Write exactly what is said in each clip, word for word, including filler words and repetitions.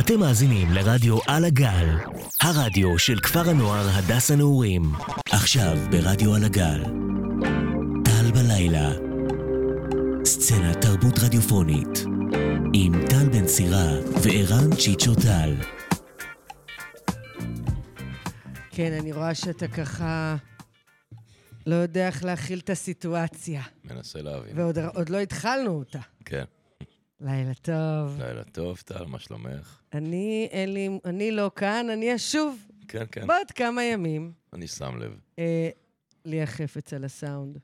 אתם מאזינים לרדיו על הגל, הרדיו של כפר הנוער הדס הנעורים. עכשיו ברדיו על הגל, טל בלילה, סצנת תרבות רדיופונית, עם טל בן סירה וערן צ'יצ'ו טל. כן, אני רואה שאתה ככה לא יודע איך להכיל את הסיטואציה. מנסה להבין. ועוד עוד לא התחלנו אותה. כן. לילה טוב. לילה טוב, טל, מה שלומך? אני, אין לי, אני לא כאן, אני אשוב. כן, כן. בעוד כמה ימים. אני שם לב. אה, לי החפץ על הסאונד.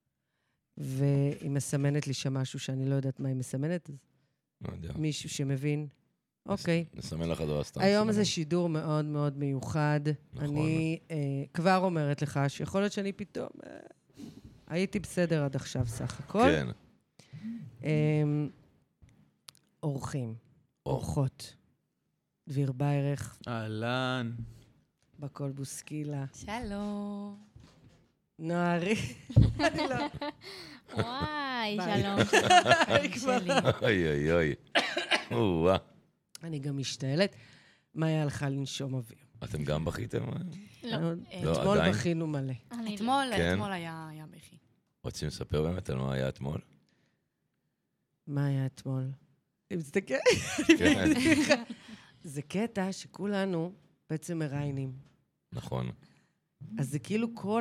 והיא מסמנת לי שם משהו שאני לא יודעת מה היא מסמנת, אז לא יודע. מישהו שמבין. אוקיי. נסמן לך דבר סתם. היום זה שידור מאוד מאוד מיוחד. נכון. אני אה, כבר אומרת לך שיכול להיות שאני פתאום... אה, הייתי בסדר עד עכשיו סך הכל. כן. אה, אורחים, אורחות. דביר ביירך, אהלן. בקול בוסקילה. שלום. נוערי. אני לא... וואי, ביי. שלום, שלום, שלי. אוי אוי אוי. או-אה. אני גם משתעלת. מה היה לך לנשום אוויר? אתם גם בכיתם? לא, לא, אה, לא, אתמול עדיין? בכינו מלא. אני אתמול, כן. אתמול היה היה בכי. רוצים לספר באמת על מה היה אתמול? מה היה אתמול? אם תסתכל, כן. זה קטע שכולנו בעצם מראיינים. נכון. אז זה כאילו כל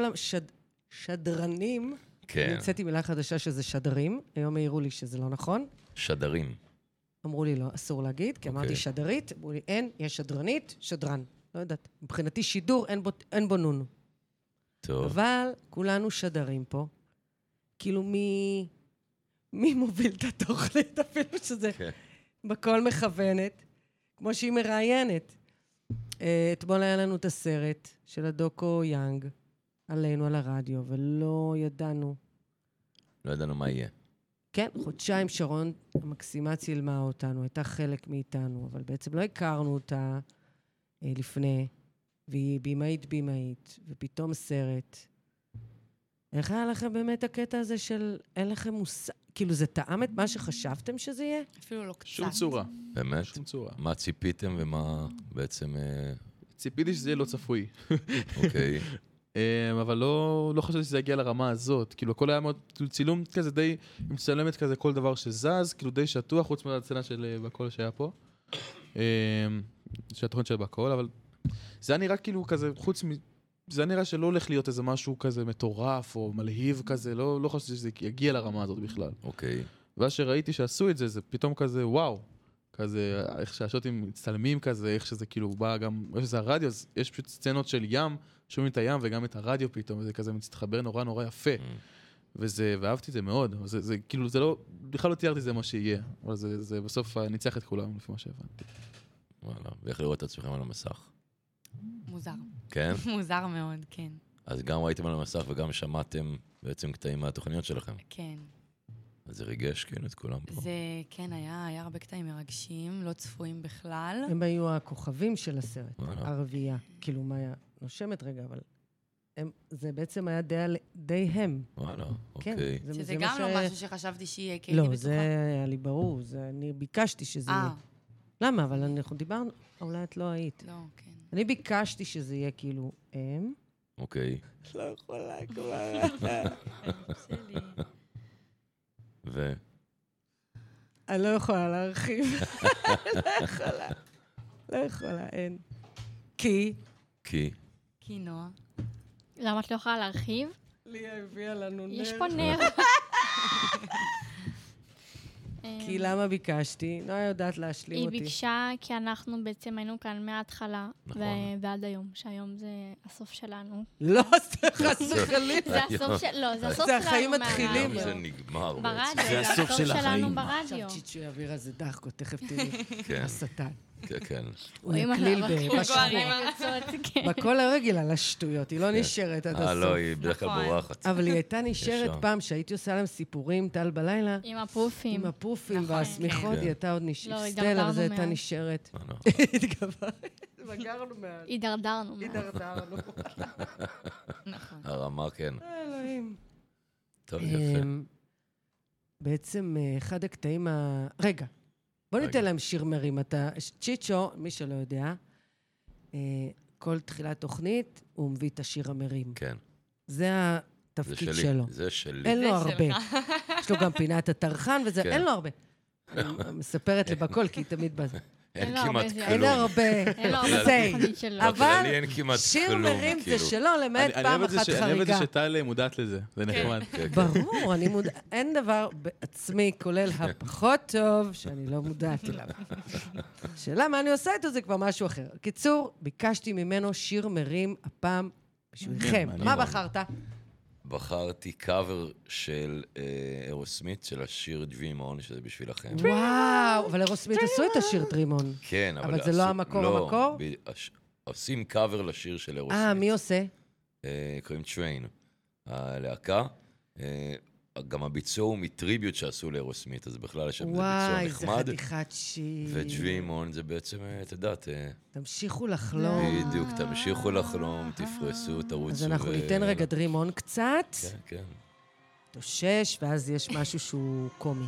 השדרנים, כן. נמצאתי מילה חדשה שזה שדרים, היום העירו לי שזה לא נכון. שדרים. אמרו לי לא, אסור להגיד, כי אמרתי אוקיי. שדרית, אמרו לי אין, יש שדרנית, שדרן. לא יודעת. מבחינתי שידור, אין בו, אין בו נונו. טוב. אבל כולנו שדרים פה. כאילו מי... מי מוביל את התוכנית, אפילו שזה כן. בכל מכוונת, כמו שהיא מראיינת. אה, אתמול היה לנו את הסרט של הדוקו יאנג, עלינו על הרדיו, ולא ידענו. לא ידענו מה יהיה. כן, חודשיים שרון המקסימה צילמה אותנו, הייתה חלק מאיתנו, אבל בעצם לא הכרנו אותה אה, לפני, והיא בימאית בימאית, ופתאום סרט. איך היה לכם באמת הקטע הזה של אין לכם מושג? כאילו זה טעם את מה שחשבתם שזה יהיה? אפילו לא קצת. שום צורה. באמת? שום צורה. מה ציפיתם ומה בעצם... אה, ציפיתי שזה יהיה לא צפוי. אוקיי. אמ, אבל לא, לא חשבתי שזה יגיע לרמה הזאת. כאילו, הכל היה מאוד, כאילו, צילום כזה די, עם צלמת כזה כל דבר שזז, כאילו די שטוח, חוץ מהצנה של אה, בקול שהיה פה. אמ, של התוכנית של בקול, אבל זה היה נראה כאילו כזה, חוץ מ... זה היה נראה שלא הולך להיות איזה משהו כזה מטורף או מלהיב כזה, לא, לא חשבתי שזה יגיע לרמה הזאת בכלל. אוקיי. ואז שראיתי שעשו את זה, זה פתאום כזה, וואו, כזה, איך שהשוטים מצטלמים כזה, איך שזה כאילו בא גם, איך שזה הרדיו, אז יש פשוט סצנות של ים, שומעים את הים וגם את הרדיו פתאום, וזה כזה מצטחבר נורא נורא יפה. וזה, ואהבתי את זה מאוד, אבל זה, זה כאילו, זה לא, בכלל לא תיארתי זה מה שיהיה, אבל זה, זה בסוף ניצח את כולם, לפי מה שהבנתי. וואלה. ואיך לראות את עצמכם על המסך? מוזר. כן? מוזר מאוד, כן. אז גם ראיתם על המסך וגם שמעתם בעצם קטעים מהתוכניות שלכם. כן. אז זה ריגש כאילו את כולם פה. זה, כן, היה, היה הרבה קטעים מרגשים, לא צפויים בכלל. הם היו הכוכבים של הסרט, וואלה. הרביעייה. כאילו, מה היה? נושמת רגע, אבל... הם, זה בעצם היה די, די הם. וואלה, כן, אוקיי. זה, שזה זה גם מה לא ש... משהו שחשבתי שיהיה, כי הייתי לא, זה בטוחה. היה לי ברור, זה, אני ביקשתי שזה אה, יהיה. למה? אבל אנחנו דיברנו, אולי את לא היית. לא, כן. אני ביקשתי שזה יהיה כאילו הם. אוקיי. לא יכולה כבר. שלי. ו... אני לא יכולה להרחיב. לא יכולה. לא יכולה, אין. כי... כי... כי נועה. למה את לא יכולה להרחיב? ליה הביאה לנו נר. יש פה נר. כי למה ביקשתי? נועה יודעת להשלים היא אותי. ביקשה, כי אנחנו בעצם היינו כאן מההתחלה, נכון. ו- ועד היום, שהיום זה הסוף שלנו. לא, סליחה, זה חלילה. זה הסוף של... לא, זה הסוף זה שלנו החיים מהרדיו. מתחילים. היום זה נגמר בעצם. ברדיו, זה הסוף של שלנו החיים. ברדיו. עכשיו צ'יצ'ו יעביר על זה דחקו, תכף תראי. כן, השטן. כן, כן. הוא יקליל בשחור. כן. בכל הרגיל על השטויות, היא לא נשארת עד אה, לא, הסוף. היא בדרך כלל נכון. בורחת. אבל היא הייתה נשארת ישר. פעם, שהייתי עושה להם סיפורים, טל בלילה, עם הפופים. עם הפופים נכון, והשמיכות, כן. היא הייתה עוד לא, נשארת. סטלה, הידרדרנו אבל זו הייתה מאז. נשארת. אה, לא. התגברת. בגרנו מעל. הידרדרנו. הידרדרנו. נכון. הרמה, כן. אלוהים. טוב, יפה. אמ, בעצם אה, אחד הקטעים ה... רגע, בוא ניתן להם שיר מרים. אתה, צ'יצ'ו, מי שלא יודע, כל תחילת תוכנית, הוא מביא את השיר המרים. כן. זה התפקיד זה שלו. זה שלי. אין לו הרבה. יש לו גם פינת הטרחן וזה, כן. אין לו הרבה. אני מספרת לי בכל, כי היא תמיד בזה. אין לו כמעט הרבה, זה- אין כלום. הרבה. אין לו הרבה say. בתוכנית שלו. אבל בכללי אין כמעט שיר כלום, מרים זה כאילו. שלו, למעט אני- אני פעם אוהב את זה אחת ש- אני אוהב את זה חריגה. שטל מודעת לזה, זה נחמד. כן, כן. ברור, אני מודע... אין דבר בעצמי, כולל הפחות טוב, שאני לא מודעת אליו. שאלה מה אני עושה איתו זה כבר משהו אחר. קיצור, ביקשתי ממנו שיר מרים הפעם בשבילכם. מעניין. מה בחרת? בחרתי קאבר של אירוסמית, של השיר Dream On, שזה בשבילכם. וואו, אבל אירוסמית עשו את השיר דרימון. כן, אבל... אבל זה לא עשו- המקור לא, המקור? ב- הש- עושים קאבר לשיר של אירוסמית. אה, מי עושה? אה, קוראים טריין. הלהקה. אה, גם הביצוע הוא מטריביוט שעשו לאירוסמית, אז בכלל יש שם איזה וואי, ביצוע זה נחמד. חתיכת שיר. ו-Dream On זה בעצם, אה, את יודעת, אה, תמשיכו לחלום. בדיוק, תמשיכו לחלום, תפרסו, תרוצו. אז אנחנו ו- ניתן רגע דרימון קצת, כן, כן. תושש, ואז יש משהו שהוא קומי.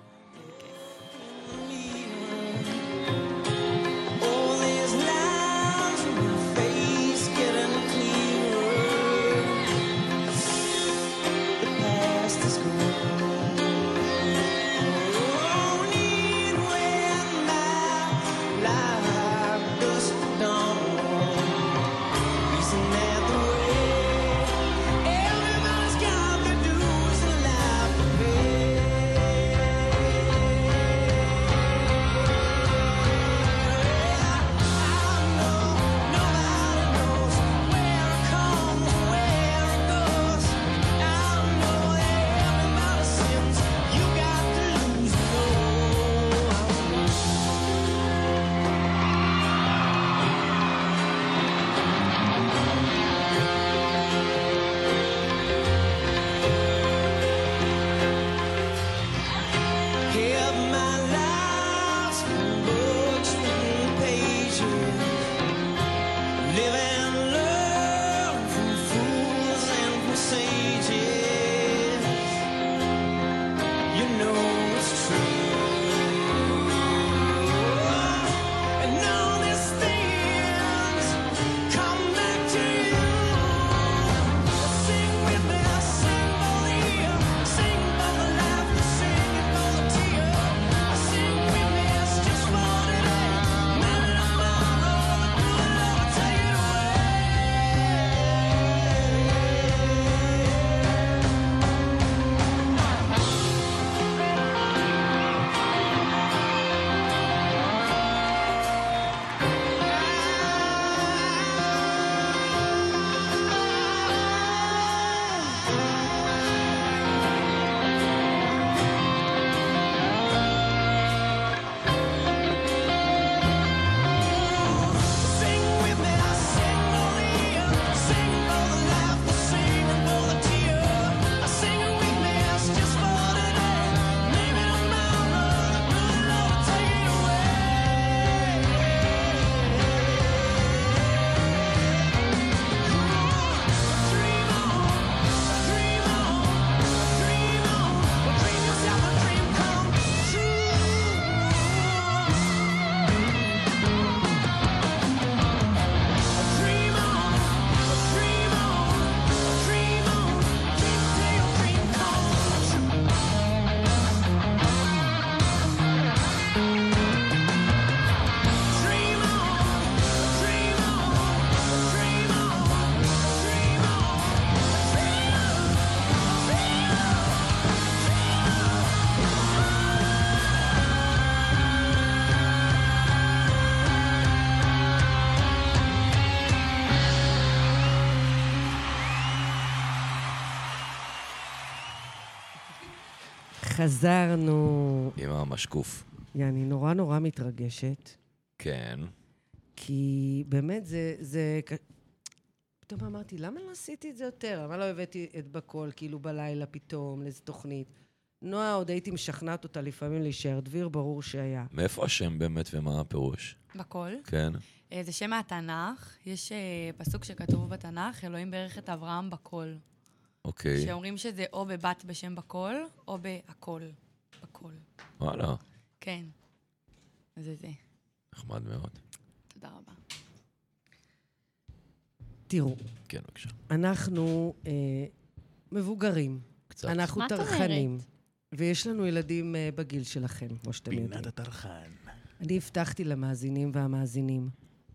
חזרנו. עם המשקוף. אני נורא נורא מתרגשת, כן. כי באמת זה, זה... פתאום אמרתי, למה לא עשיתי את זה יותר? למה לא הבאתי את בקול, כאילו בלילה פתאום, לאיזו תוכנית? נועה, עוד הייתי משכנעת אותה לפעמים להישאר, דביר ברור שהיה. מאיפה השם באמת ומה הפירוש? בכל. כן. אה, זה שם מהתנ"ך. יש אה, פסוק שכתוב בתנ"ך, אלוהים ברך את אברהם בכל. אוקיי. שאומרים שזה או בבת בשם בכל, או בהכל. בכל. וואלה. כן. זה זה. נחמד מאוד. תודה רבה. תראו, כן, בבקשה. אנחנו אה, מבוגרים. קצת. אנחנו מה את טרחנים. ויש לנו ילדים אה, בגיל שלכם, כמו שאתם יודעים. פינת הטרחן. אני הבטחתי למאזינים והמאזינים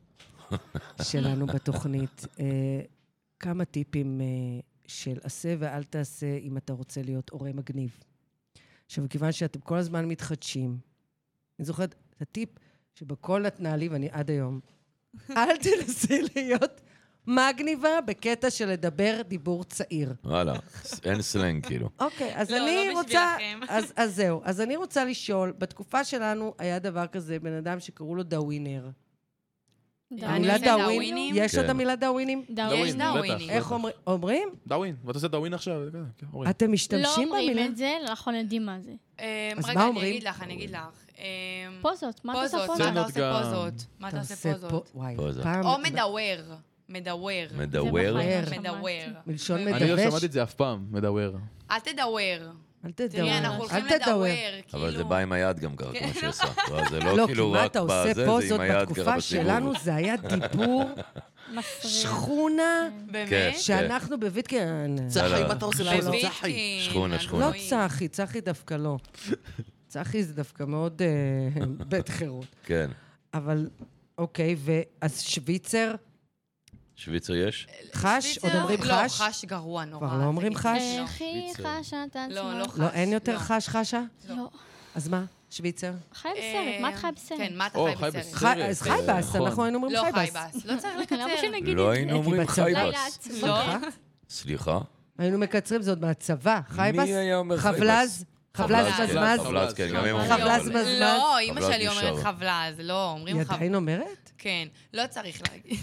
שלנו בתוכנית אה, כמה טיפים אה, של עשה ואל תעשה אם אתה רוצה להיות הורה מגניב. עכשיו, כיוון שאתם כל הזמן מתחדשים, אני זוכרת את הטיפ שבכל התנהלי, ואני עד היום, אל תנסה להיות מגניבה בקטע של לדבר דיבור צעיר. וואלה, אין סלנג כאילו. אוקיי, אז לא, אני לא רוצה... בשבילכם. אז, אז זהו. אז אני רוצה לשאול, בתקופה שלנו היה דבר כזה, בן אדם שקראו לו דאווינר. המילה זה דאווין, דאווינים? יש את כן. המילה דאווינים? יש דאווין, דאווינים. בטח. איך אומר- אומרים? דאווין, ואתה עושה דאווין עכשיו, כזה, כן, אומרים. אתם לא משתמשים אומרים במילה? את זה, אנחנו יודעים מה זה. אה, אז רגע, מה אני אומרים? אגיד לך, אני אגיד לך. אה, פוזות, מה אתה עושה פוזות, מה פוזות? אתה עושה גם. פוזות? מה אתה עושה עושה פוזות? פה- וואי, פוזה. פעם... או מדבר. מדבר. מדבר? בחיים. מדבר. מלשון אני אני לא מדבש. שמעתי את זה אף פעם, מדבר. אל תדבר. אל תדבר. תראי, אנחנו הולכים אל תדבר. לדבר. אבל זה כאילו- בא עם היד גם ככה, כמו שהיא עושה. לא, זה לא, לא כי כאילו מה רק אתה עושה בזה, זה פוזות עם היד ככה בתקופה בסיבוב. שלנו, זה היה דיבור מסריח. שכונה, באמת? שאנחנו בוויטקין... צחי, מה אתה עושה בוויטקין. שכונה, שכונה. לא אלוהים. צחי, צחי דווקא לא. צחי זה דווקא מאוד אה, בית חירות. כן. אבל, אוקיי, ואז שוויצר, שוויצר יש? חש? שוויצר? עוד אומרים לא, חש? חש גרוע נורא. כבר לא אומרים תגידי. חש? לא. איך היא שוויצר. חשה את לא, לא עצמה? לא, חש. אין יותר לא. חש חשה? לא. אז מה? שוויצר? חי בסרט, מה את חי בסרט? כן, מה אתה או, חי חי בסרט? בסרט. חי- אז חי אה, בס, נכון. אנחנו היינו אומרים לא חי חי בס. בס. לא צריך למה לקצר. שנגיד לא את זה? היינו אומרים בצבא. חי לילה בס. עצוב. לא. סליחה? היינו מקצרים, זה עוד מהצבא. חי בס? מי היה אומר חי בס? חבלז? חבלז חבלז. מזמז? חבלז, כן, גם הם אומרים חבלז חבלז. מזמז. לא, אמא חבלז שלי אומרת נשאר. חבלז, לא, אומרים היא חבלז. עדיין אומרת? כן, לא צריך להגיד.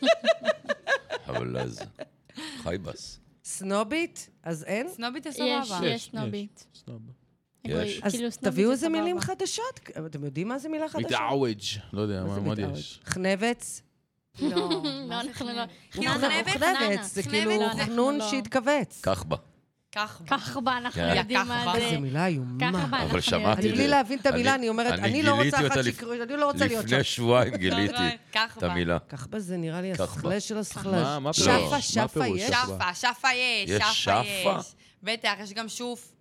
חבלז. חי בס. סנובית? אז אין? סנובית זה יש, סבבה. יש סנובית. סנוב. יש. אז כאילו סנובית תביאו זה איזה סבבה. מילים חדשות. אתם יודעים מה זה מילה חדשה? מתעווג'. לא יודע, מה מה זה מה עוד מתעווד? יש? חנבץ? לא, לא, מה זה אנחנו חנבת? לא. כאילו חנבץ, חנבת? חנבץ, זה חנבץ, כאילו לא, אנחנו חנון לא. שהתכווץ. קח בה. כך. כך בה, אנחנו כן. יודעים כך מה בה. זה. איזה מילה איומה. ככה בה, אבל אנחנו שמעתי אני את יודעים. בלי זה. להבין את המילה, אני- אני אומרת, אני אני לא גיליתי רוצה אותה אחת לפ- שיקראו, אני לא רוצה להיות שם. לפני שבועיים גיליתי כך את המילה. כך בה זה נראה לי כך הסכלה בה. של מה- הסכלה. מה שפה, פירוש? מה שפה פירוש? יש. שפה. שפה, שפה יש, יש שפה שפה? יש. בטח, יש גם שוף.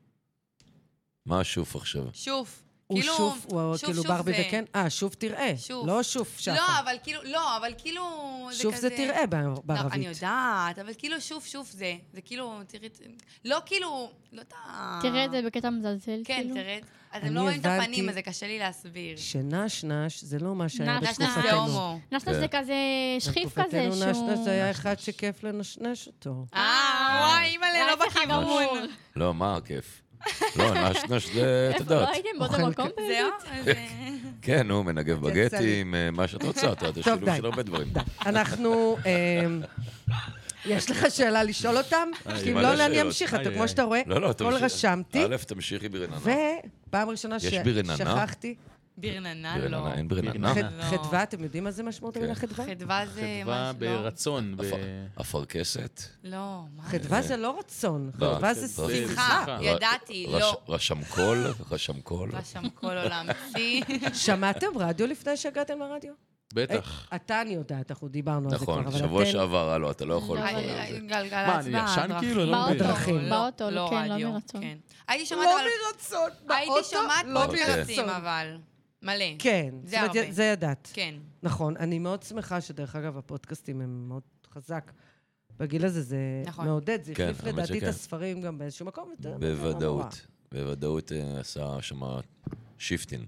מה השוף עכשיו? שוף. הוא כאילו- שוף, הוא שוף, כאילו שוף ברבי זה- וקן? אה, שוף תראה. שוף. לא שוף שפה. לא, אבל כאילו, לא, אבל כאילו... שוף זה כזה- תראה ב- לא, אני בערבית. יודעת, אבל כאילו שוף, שוף זה. זה כאילו, תראי... לא כאילו, לא יודעת. תראה את זה בקטע מזלזל, כן, כאילו. תראה. אז אני הם לא רואים את הבנתי- הפנים, אז זה קשה לי להסביר. שנשנש זה לא מה שהיה נשנש נשנש זה בתקופתנו. הומו. נשנש כן. זה כזה שכיף כזה, בתקופתנו שהוא... נשנש זה היה אחד שכיף לנשנש אותו. אה, וואי, אימא'לה, לא ההפך הגמור. בכיוון. לא, מה הכיף? לא, נשנש זה, את איפה, יודעת. לא הייתם באותו אוכל מקום? כ- זהו? זה- כן, נו, מנגב יצא לי. בגטים, אה, מה שאת רוצה, את יודעת, יש טוב, שילוב די. של הרבה דברים. די. אנחנו... אמ, יש לך שאלה לשאול אותם? יש כי אם מלא לא, אני שאלות. אמשיך. אתה איי, כמו איי. שאתה רואה, לא, לא, הכל תמשיך. רשמתי, א', תמשיכי ברננה. ופעם ראשונה יש ברננה? ששכחתי. ברננה לא. ברננה, אין ברננה? חד- לא. חדווה, אתם יודעים מה זה משמעות המילה כן. חדווה? חדווה זה... חדווה משהו- לא. ברצון. ב- אפר- אפרכסת? לא, מה? חדווה זה לא רצון, לא, חדווה כן, זה זה- שמחה, שמחה. ידעתי, רש- לא. רשמקול? רשמקול? רשם כל עולם צי. שמעתם רדיו לפני שהגעתם לרדיו? בטח. אה, אתה אני יודעת, אנחנו דיברנו על זה כבר, נכון, אבל שבוע אתם... שעבר, הלו, אתה לא יכול... לא, לדבר לא, על זה. גלגלצ מה, אני ישן והדרכים. כאילו? לא באוטו, מבין. בדרכים. באוטו, לא כן, לא רדיו, מרצון. כן. הייתי שומעת לא אבל... מרצון, הייתי באוטו, שומעת לא פודקאסטים מרצון. אבל. מלא. כן, זה זאת אומרת, הרבה. זה ידעת. כן. נכון, אני מאוד שמחה שדרך אגב הפודקאסטים הם מאוד חזק. בגיל הזה זה נכון. מעודד, זה כן, החליף האמת לדעתי את שכן. הספרים גם באיזשהו מקום. וזה לא נורא. בוודאות. בוודאות אה, עשה שם שיפטין.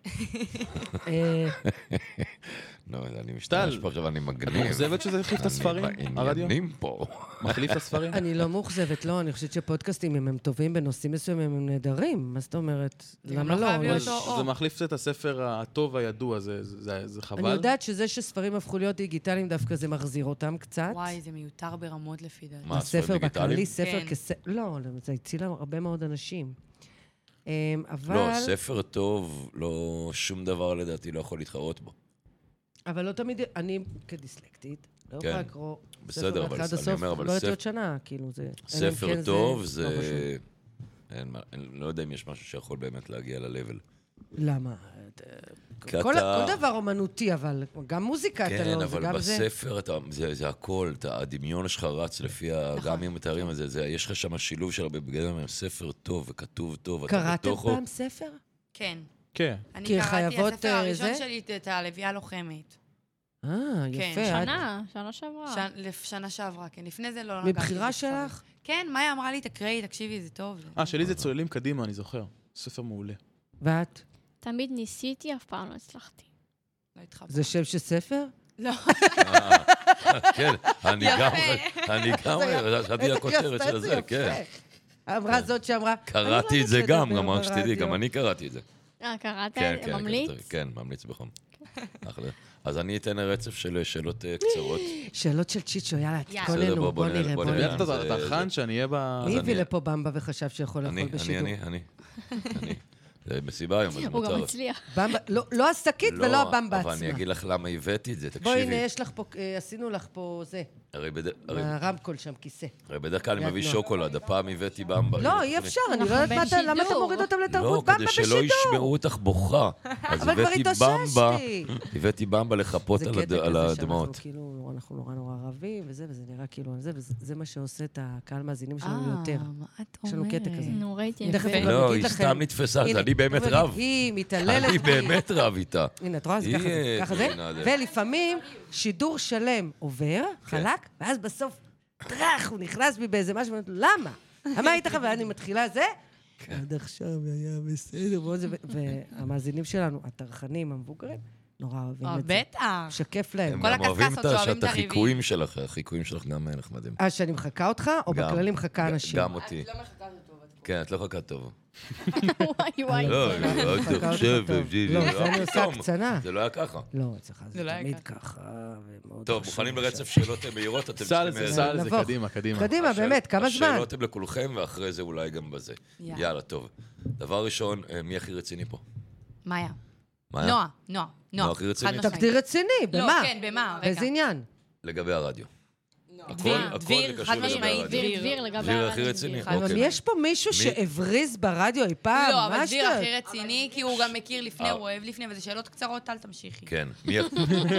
אה, לא, אני משתמש טל, פה עכשיו, אני את מגניב. מאוכזבת שזה החליף את הספרים, אני הרדיו? בעניינים פה. מחליף את הספרים? אני לא מאוכזבת, לא, אני חושבת שפודקאסטים, אם הם טובים בנושאים מסוימים, הם נהדרים. מה זאת אומרת? זה גם למה לא לא? חייב להיות יש- או- זה מחליף את הספר הטוב הידוע, זה- זה זה חבל? אני יודעת שזה שספרים הפכו להיות דיגיטליים, דווקא זה מחזיר אותם קצת. וואי, זה מיותר ברמות לפי דעתי. מה, הספר ספרים דיגיטליים? בכללי, ספר כן. כספר... לא, זה הציל הרבה מאוד אנשים. אמ, אבל... לא, ספר טוב, לא, שום דבר לדעתי לא יכול להתחרות בו. אבל לא תמיד... אני כדיסלקטית, לא כן. יכולה לקרוא בסדר, ספר אבל אחד אני הסוף, אומר, אבל לא יודעת ספר- עוד שנה, כאילו זה... אלא אם ספר כן טוב לא זה... חשוב. אין מה- אני לא יודע אם יש משהו שיכול באמת להגיע ל-level למה? כי כל, אתה- כל דבר אומנותי, אבל גם מוזיקה אתה כן, לא, זה אבל גם זה. בספר אתה- זה זה הכל, אתה- הדמיון שלך רץ לפי, ה- גם אם מתארים את זה, זה- יש לך שם שילוב של הרבה בגלל מהם, ספר טוב וכתוב טוב, אתה קראתם בתוכו. פעם ספר? כן. כן. אני כי קראתי, חייבות, הספר אה, הראשון זה? שלי, את הלוויה הלוחמת. אה, כן, יפה. את- שנה, שנה שעברה. ש- לפ- שנה שעברה, כן. לפני זה לא נגעתי. מבחירה בזה כבר. שלך? כן, מאיה אמרה לי, תקראי, תקשיבי, זה טוב. זה- אה, שלי זה צוללים קדימה, אני זוכר. ספר מעולה. ואת? תמיד ניסיתי, אף פעם לא הצלחתי. לא התחברתי. זה שם של ספר? לא. אה, כן, אני יפה. גם, אני גם, חשבתי לכותרת היא של עשתה את זה, יפה. כן. אמרה זאת שאמרה, קראתי את זה אני לא גם, הולכת גם רק לדבר שתדעי, ברדיו. גם אני קראתי את זה. אה, קראת? כן, כן, ממליץ? כן, כן, ממליץ בחום. אחלה. אז אני אתן רצף של שאלות אה, קצרות. שאלות של צ'יצ'ו, יאללה, יאללה. תתכוננו, בסדר, בוא- בוא בוא נראה, נראה, בוא בוא נראה. נראה. אתה זה- טרחן שאני אהיה ב... מי אז הביא אני- לפה במבה וחשב שיכול אני, לאכול אני, בשידור? אני, אני. אני. זה מסיבה היום, אז הוא גם מותר. הצליח. במבה, לא- לא השקית ולא הבמבה אבל אני עצמה. אגיד לך למה הבאתי את זה, בואי, הנה, תקשיבי. יש לך פה, אה, עשינו לך פה זה, הרי בד- הרי- מהרמקול שם, כיסא. הרי בדרך כלל אני ליד מביא נועה. שוקולד, הפעם הבאתי במבה. לא, הנה, אי תראי. אפשר, אני לא אנחנו יודעת מה אתה, למה אתה בשידור. מוריד אותם לא, לתרבות במבה כדי שלא בשידור? ישמעו אותך בוכה. אז אבל כבר הבאתי במבה, התאוששתי. הבאתי במבה לחפות זה על הד- קטע על כזה שאנחנו הדמעות. כאילו, אנחנו נורא נורא רבים, וזה, וזה נראה כאילו זה, וזה מה שעושה את הקהל מאזינים שלנו אה, יותר. מה את יש לנו אומרת? קטע כזה. נו, ראיתי. תכף יפה. אני לא, אגיד היא לכם. סתם נתפסה, הנה, אני באמת תכף רב. היא מתעללת אני בי. באמת רב איתה. הנה, את רואה? זה היא, ככה זה, ככה זה. מבינה, זה. ולפעמים שידור שלם עובר, חלק, ואז בסוף, טרח, הוא נכנס בי באיזה משהו, ואומרת לו, למה? למה היית לך? ואני מתחילה זה, עד עכשיו היה בסדר, ועוד זה, והמאזינים שלנו, הטרחנים, המבוגרים, נורא אוהבים אה, את זה. בטח. משקף להם. הם כל גם אוהבים הקסקסות את ה- שאוהבים שאת את הריבים. החיקויים שלך, החיקויים שלך גם נחמדים. אה, שאני מחכה אותך, או גם. בכללי מחכה אנשים? גם אותי. כן, את לא חכה טוב. וואי, וואי. לא, לא, אל מחכה אותך תחשב, טוב. זה לא, לא זה אני עושה פתאום. הקצנה. זה לא היה ככה. לא, אצלך זה זה לא היה תמיד ככה. ככה, ומאוד טוב, חשוב מוכנים עכשיו. לרצף שאלות מהירות? אתם סע על צריכים, זה, אה, סע על זה, נבוך. קדימה, קדימה. קדימה, השאל- באמת, כמה זמן? השאלות הן לכולכם, ואחרי זה אולי גם בזה. יאללה. יאללה, טוב. דבר ראשון, אה, מי הכי רציני פה? מאיה. מאיה? נועה, נועה. נועה הכי רצינית? חד משמעית. תגדיר רציני, לא, במה? כן, במה? רגע. באיזה עניין? לגבי הרדיו. הכל, דביר, הכל דביר, זה קשור חד לגבי משמעית, הרדיו. דביר, דביר, לגבי דביר הכי הרדיו, רציני? דביר. חד אבל אוקיי. יש פה מישהו מי- שהבריז ברדיו אי פעם? לא, אבל מה דביר השטויות? הכי רציני, כי הוא גם מכיר לפני, אה. הוא אוהב לפני, וזה שאלות קצרות, אל תמשיכי. כן. מי הכ-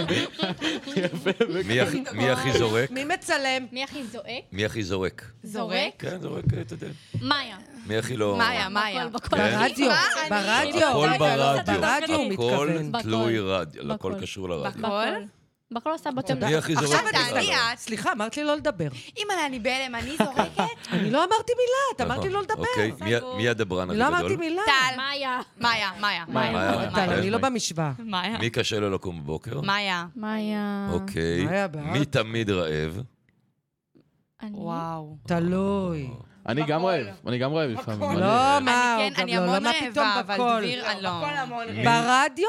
מי הכי- מי הכי זורק? מי מצלם? מי הכי זועק? מי הכי זורק? זורק? כן, זורק, אתה יודע. מאיה. מי הכי לא... מאיה, מאיה. בכל, בכל. כן. ברדיו, מה? אני- ברדיו. הכל רגע, ברדיו. ברדיו הוא הכל מתכוון. תלוי רדיו, הכל בכל. קשור לרדיו. בכל? בכל עושה בוטום. מי הכי עכשיו זורק? אני תעני בסדר. את. סליחה, אמרת לי לא לדבר. אימא'לה, אני בהלם, אני זורקת? אני לא אמרתי מילה, את אמרת לי לא לדבר. אוקיי, מי- סגור. מי הדברן אני הכי לא אמרתי גדול? מילה. טל. מאיה. מאיה, מאיה. מאיה. מאיה. טל, מאיה. אני לא במשוואה. מאיה. מי קשה לו לקום בבוקר? מאיה. מאיה. אוקיי. מאיה בעד. מי תמיד רעב? אני. וואו. תלוי. אני גם רעב, אני גם רעב לפעמים. אני- לא, מה, אני הוא כן, גם אני לא, המון למה פתאום רעבה, אבל בקול? דביר, אני לא. מי- ברדיו?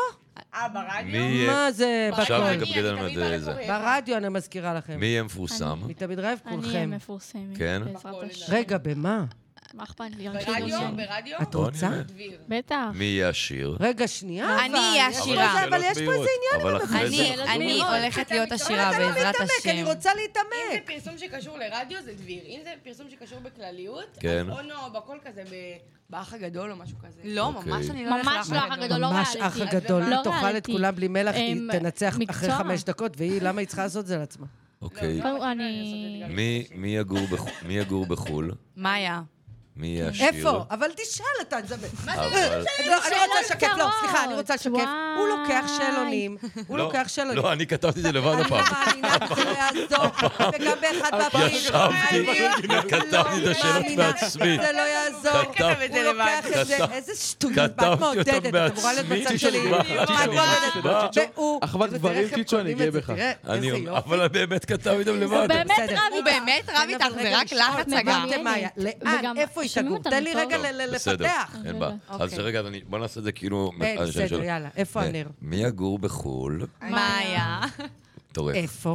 מי יהיה... מה זה עכשיו בקול? נגבגד לנו את זה. ברדיו אני מזכירה לכם. מי יהיה מפורסם? מי תמיד רעב? אני כולכם. מפורסמת. כן? בעזרת השם. רגע, במה? מה אכפת לי? רק שידעו שאני. ברדיו? את בוא רוצה? נראה. בטח. מי יהיה עשיר? רגע, שנייה. אני אבל, אהיה יש פה עשירה. זה, אבל שאלות יש פה איזה מהירות. אבל אחרי אני, זה... אני מאוד. הולכת להיות עשירה אתה לא בעזרת מתעמק, אני השם. רוצה אם זה להתעמק. פרסום שקשור לרדיו, זה דביר. אם זה פרסום שקשור בכלליות, כן. אז אונו או בקול כזה, ב- באח הגדול או משהו כזה. לא, אוקיי. ממש אני לא ממש הולכת לא, לאח אח הגדול, לא ממש ריאליטי. אח הגדול, לא תאכל את ריאליטי. כולם בלי מלח, היא הם, תנצח אחרי מקצוע. חמש דקות, והיא, למה היא צריכה לעשות את זה לעצמה? אוקיי. קודם כל, אני... מי- מי יגור בח- מי יגור בחו"ל? מאיה. מי יהיה עשיר? איפה? אבל תשאל אתה, זה... אבל... לא, אני רוצה לשקף, לא, סליחה, אני רוצה לשקף. וואי. הוא לוקח שאלונים, הוא לא, לוקח שאלונים. לא, אני כתבתי את זה לבד אני הפעם. מאמינה, זה לא יעזור, וגם באחד מהפעמים. ישבתי, כתבתי את השאלות בעצמי. זה לא יעזור. כתב- הוא לוקח את זה, כתב- איזה שטויות, את כתבתי מעודדת, אותם את אמורה להיות בעצמי. בצד שלי. תשמע, את תשמע, מעודדת. תשמע. והוא... אחוות ותראה גברים, איך הם קיצ'ו, אני קונים גאה את זה, בך. תראה, אני- איזה יופי. אבל באמת כתבתי אותם לבד. הוא באמת בסדר. רב הוא איתך. באמת רב איתך, זה רק לחץ הגה. הגה. מדמיינת. מאיה, לאן? וגם איפה היא שומעים תגור? אותנו תן לי טוב. רגע ל- ל- בסדר, לפתח. אין בעיה. אז אוקיי. רגע, אני- בוא נעשה את זה כאילו... אין, אני בסדר, שואל- יאללה. איפה אה, הנר? מי יגור בחו"ל? מאיה. טורף. איפה?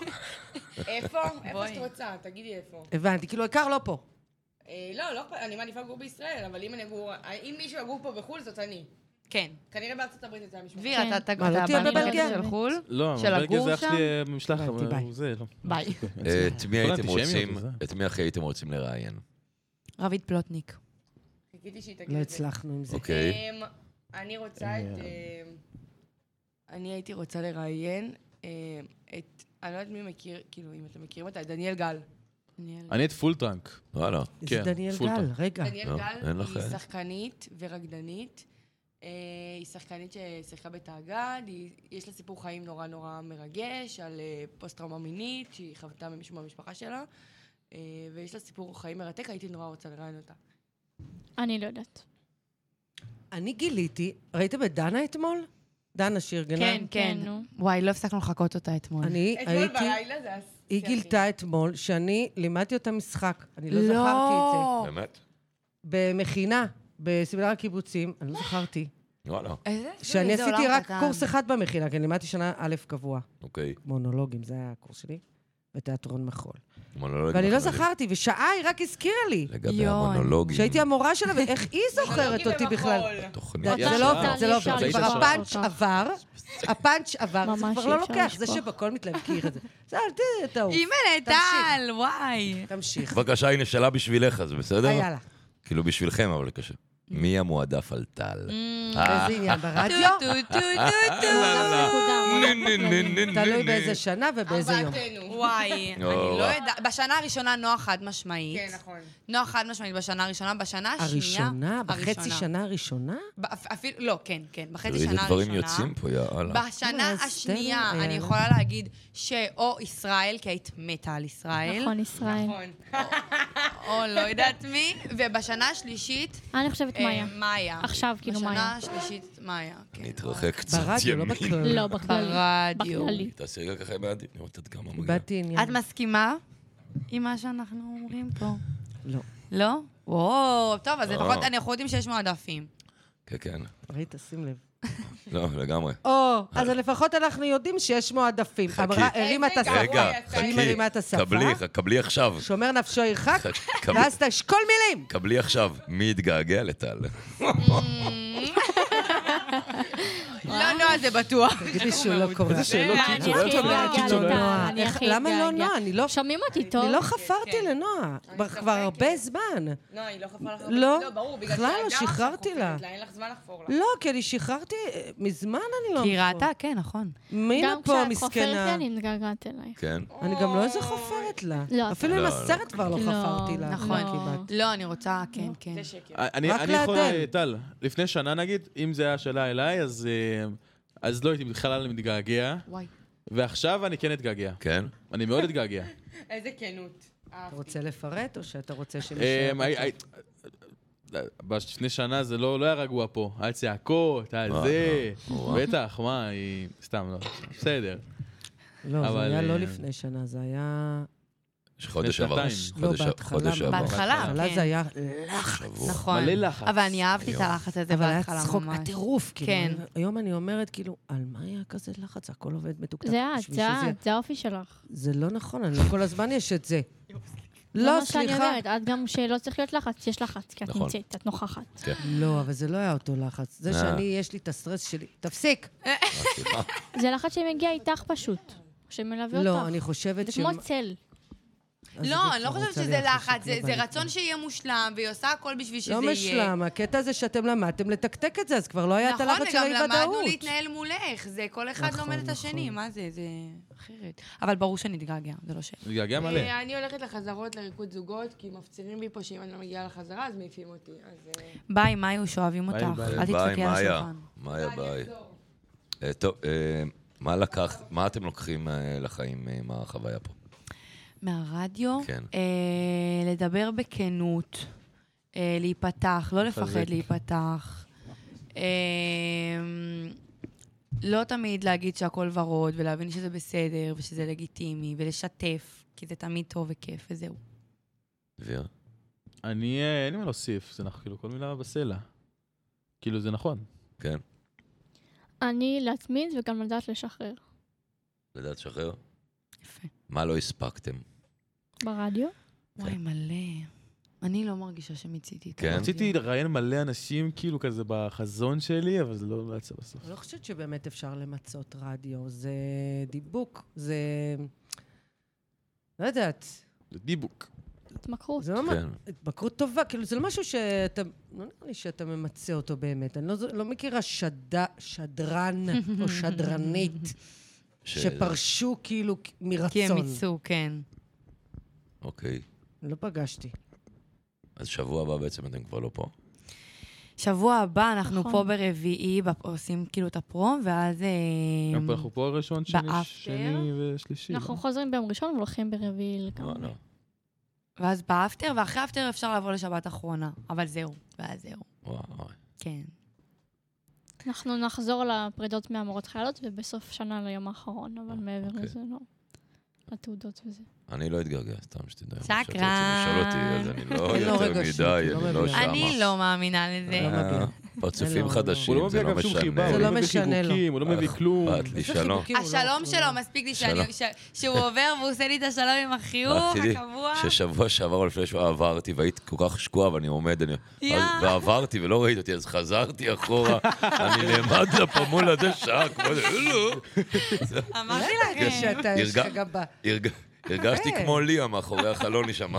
איפה? איפה שאת רוצה, תגידי איפה. הבנתי, כאילו, העיקר לא פה. אה, לא, לא, אכפת- אני מעדיפה לגור בישראל, אבל אם אני אגור... אם מישהו יגור פה בחו"ל, זאת אני. כן. כנראה בארצות הברית יצא המשפחה. דביר, כן. אתה מה, לא אתה תהיה בא בבלגיה? מרצף של חו"ל? לא, של בלגיה לגור זה אח שם? שלי במשלחת, הבנתי, אבל ביי. הוא זה, לא. ביי. אה, את מי הייתם אנטישמיות רוצים, וזה. את מי הכי הייתם רוצים לראיין? רביד פלוטניק. חיכיתי שהיא תגיד לא את זה. הצלחנו עם זה. אוקיי. אמ, אני רוצה את... אה, אני הייתי רוצה לראיין אה, את... אני לא יודעת מי מכיר, כאילו, אם אתם מכירים אותה, דניאל גל. אני את פול טראנק. וואלה. זה כן, דניאל פול גל, טראנק. רגע. דניאל לא, גל אין לך היא אין. שחקנית ורקדנית. אה, היא שחקנית ששיחקה בתאגד, היא- יש לה סיפור חיים נורא נורא מרגש על אה, פוסט-טראומה מינית, שהיא חוותה ממישהו מהמשפחה שלה, אה, ויש לה סיפור חיים מרתק, הייתי נורא רוצה לראיין אותה. אני לא יודעת. אני גיליתי, ראיתם את דנה אתמול? דנה שירגנן? כן, כן. נו. וואי, לא הפסקנו לחכות אותה אתמול. אני אתמול הייתי... בלילה זה... היא גילתה אתמול שאני לימדתי אותה משחק. אני לא זכרתי את זה. באמת? במכינה, בסמינר הקיבוצים, אני לא זכרתי. וואלה. איזה? שאני איזה עשיתי עולם רק קטן. קורס אחד במכינה, כי אני לימדתי שנה א' קבוע. אוקיי. מונולוגים, זה היה הקורס שלי, ותיאטרון מחול. מונולוגים ואני לא מחמלים. זכרתי, ושעה היא רק הזכירה לי. לגבי יואי. המונולוגים. שהייתי המורה שלה, ואיך היא זוכרת אותי בכלל. תוכנית. זה זה לא עובד, זה לא אי אפשר עובד. לשכוח כבר אותך. הפאנץ' עבר, הפאנץ' עבר, זה ממש כבר אי לא אפשר לוקח. זה לשכוח. שבכל מתלהב מכיר את זה. זה אל תעוף. אימא'לה, טל, וואי. תמשיך. בבקשה, הנה שאלה בשבילך, זה בסדר? יאללה. כאילו בשבילכם, אבל קשה. מי המועדף על טל? באיזה עניין ברדיו? טו טו טו טו. תלוי באיזה שנה ובאיזה יום. ארבעתנו. וואי, אני או, לא וואו. יודעת. בשנה הראשונה נועה חד משמעית. כן, נכון. נועה חד משמעית בשנה הראשונה. בשנה השנייה... הראשונה? בחצי הראשונה. שנה הראשונה? ב- אפילו, לא, כן, כן, בחצי תראי איזה שנה דברים הראשונה. יוצאים פה, יאללה. בשנה אז השנייה תן, אני אה, יכולה להגיד שאו ישראל, כי היית מתה על ישראל, נכון, ישראל. נכון. או לא יודעת מי, ובשנה השלישית, אני חושבת אה, מאיה. מאיה. עכשיו, כאילו, מאיה. בשנה השלישית, מאיה. כן. נתרחק קצת ברדיו, לא ימין. בכלל. לא, בכללי. ברדיו. בכללי. תעשי רגע ככה עם הידיים, לראות עד כמה מגיע. איבדתי עניין. את מסכימה עם מה שאנחנו אומרים פה? לא. לא? וואו, טוב, אז אה. לפחות אנחנו יודעים שיש מועדפים. כן, כן. ראית, שים לב. לא, לגמרי. או, אז לפחות אנחנו יודעים שיש מועדפים. חכי. אמרה, הרימה את איזה השפה. רגע, יצא. היא חכי. מרימה את השפה. קבלי, קבלי עכשיו. שומר נפשו ירחק, קבלי- ואז תשקול מילים. קבלי עכשיו. מי יתגעגע לטל? לא, לא, זה בטוח. תגידי שהוא לא קורא. איזה שאלות, אני קיצור, לא הכי יודעת מה, אתגעגע קיצור, לא לטל, יודעת. נועה, אני איך- הכי למה לא אתגעגע. נועה? אני לא... שומעים אותי טוב? אני לא חפרתי כן. לנועה. כבר- כבר מסתפקת. הרבה זמן. לא, היא לא חפרה לך. לא, ברור, בגלל בכלל לא, שהילדה עכשיו שחררתי לה. חופרת אין לך זמן לחפור לה. לא, כי אני שחררתי, אה, מזמן אני לא... כי היא מחפור. ראתה, כן, נכון. מי גם פה כשאת חופרת מסכנה? לי, אני מתגעגעת אלייך. כן. אני גם לא איזה חופרת לה. לא, אפילו לא, עם לא. הסרט כבר לא לא, חפרתי לה. נכון. לא כמעט. לא, אני רוצה, כן, כן. זה שקר. אני רק אני יכול, לעדן. טל, לפני שנה נגיד, אם זה היה שאלה אליי, אז אה, אז לא הייתי בכלל מתגעגע, וואי. ועכשיו אני כן אתגעגע. כן? אני מאוד אתגעגע. איזה כנות. אתה אהבתי. רוצה לפרט, או שאתה רוצה אה, שנשאר? הי- הי- בשני שנה זה לא לא היה רגוע פה. היה צעקות, היה אה, זה. אה, וואו. בטח, מה, היא... סתם, לא. בסדר. לא, זה אבל, היה לא אה, לפני שנה, זה היה... חודש עבר. שנתיים. לא, חודש- בהתחלה. חודש עבר. בהתחלה. בהתחלה כן. זה היה לחץ. שבוע. נכון. מלא לחץ. אבל אני אהבתי את הלחץ הזה אבל היה בהתחלה צחוק, ממש. הטירוף, כאילו. כן. היום אני אומרת, כאילו, על מה היה כזה לחץ? הכל עובד מתוקתק. זה את, בשביל זה שזה- את, זה האופי שלך. זה לא נכון, אני לא כל הזמן יש את זה. זה לא, מה שאני סליחה. אומרת, את גם שלא צריך להיות לחץ, יש לחץ, כי את נכון. נמצאת, את נוכחת. לא, אבל זה לא היה אותו לחץ. זה אה. שאני, יש לי את הסטרס שלי. תפסיק! סליחה. זה לחץ שמגיע איתך פשוט, שמלווה אותך. לא, אני חושבת זה ש... כמו צל. אז לא, עדיף אני לא כבר חושבת רוצה שזה לייחס לחץ, שכבר זה- בא זה לי רצון כבר. שיהיה מושלם, והיא עושה הכל בשביל שזה לא יהיה. משלם, הקטע הזה שאתם למדתם לתקתק את זה, אז כבר לא היה את נכון, הלחץ של וגם האי-ודאות. למדנו להתנהל מולך, זה כל אחד נכון, לומד את נכון. השני, מה זה, זה אחרת. אבל ברור שנתגעגע, זה לא שאלה. מתגעגע מלא. אה, אני הולכת לחזרות לריקוד זוגות, כי מפצירים בי פה שאם אני לא מגיעה לחזרה, אז מעיפים אותי. אז... אה, ביי, מאיוש, אוהבים ביי, אותך. ביי. אל ביי, תדפקי על מאיה. השולחן. מאיה, ביי. אה, טוב, אה, מה לקח, מה אתם לוקחים אה, לחיים אה, מהחוויה פה? מהרדיו, כן. אה, לדבר בכנות, אה, להיפתח, לא לחזק. לפחד להיפתח. אה, לא תמיד להגיד שהכל ורוד, ולהבין שזה בסדר, ושזה לגיטימי, ולשתף, כי זה תמיד טוב וכיף, וזהו. דביר? אני, אה, אין לי מה להוסיף, זה נכון, כאילו, כל מילה בסלע. כאילו, זה נכון. כן. אני להתמיד וגם לדעת לשחרר. לדעת לשחרר? יפה. מה לא הספקתם? ברדיו? וואי, מלא. אני לא מרגישה שמיציתי את כן? הרדיו. רציתי לראיין מלא אנשים, כאילו, כזה בחזון שלי, אבל זה לא לא יצא בסוף. אני לא חושבת שבאמת אפשר למצות רדיו, זה דיבוק, זה... לא יודעת. זה דיבוק. התמכרות. זה לא מה... כן. התמכרות טובה, כאילו, זה לא משהו שאתה... לא נראה לי שאתה ממצא אותו באמת. אני לא, לא מכירה שד... שדרן או שדרנית ש- שפרשו כאילו מרצון. כי הם מיצו, כן. אוקיי. לא פגשתי. אז שבוע הבא בעצם אתם כבר לא פה. שבוע הבא אנחנו נכון. פה ברביעי, בפ- עושים כאילו את הפרום, ואז... אה, גם פה אנחנו פה ראשון, שני, באפטר. שני ושלישי. אנחנו לא? חוזרים ביום ראשון והולכים ברביעי לא, לכמה. לא. ואז באפטר, ואחרי האפטר אפשר לעבור לשבת אחרונה. אבל זהו, ואז זהו. וואי, וואי. כן. אנחנו נחזור לפרידות מהמורות חיילות, ובסוף שנה ליום האחרון, אבל מעבר אוקיי. לזה לא. לתעודות וזה. אני לא אתגעגע, סתם שתדע. שקרן. שאתם רוצים לשאול אותי, אז אני לא אין לו יותר רגשות, מדי, לא אני לא מביע. שמה. אני לא מאמינה לזה. לא מביע. אה, פרצופים אין לו, חדשים, הוא לא זה מביא לא אגב שום חיבה, משנה. זה הוא לא לא מביא משנה לו. חיבוקים, הוא לא מביא כלום. אכפת לי, איזה שלום. חיבוקים הוא לא- השלום הוא שלו, לא- מספיק לי שלום. שאני- ש- שהוא עובר והוא עושה לי את השלום עם החיוך רק תדעי, הקבוע. ששבוע שעבר או לפני שבוע עברתי, והיית כל כך שקועה, ואני עומד, אני... יא. אז- ועברתי ולא ראית אותי, אז חזרתי אחורה, אני נעמד לפמול הזה שעה, כמו זה, לא. אמרתי רגע, לכם. שאתה, יש לך הרגע- גם ב... הרג- הרגשתי יפה. כמו ליה מאחורי החלון שם.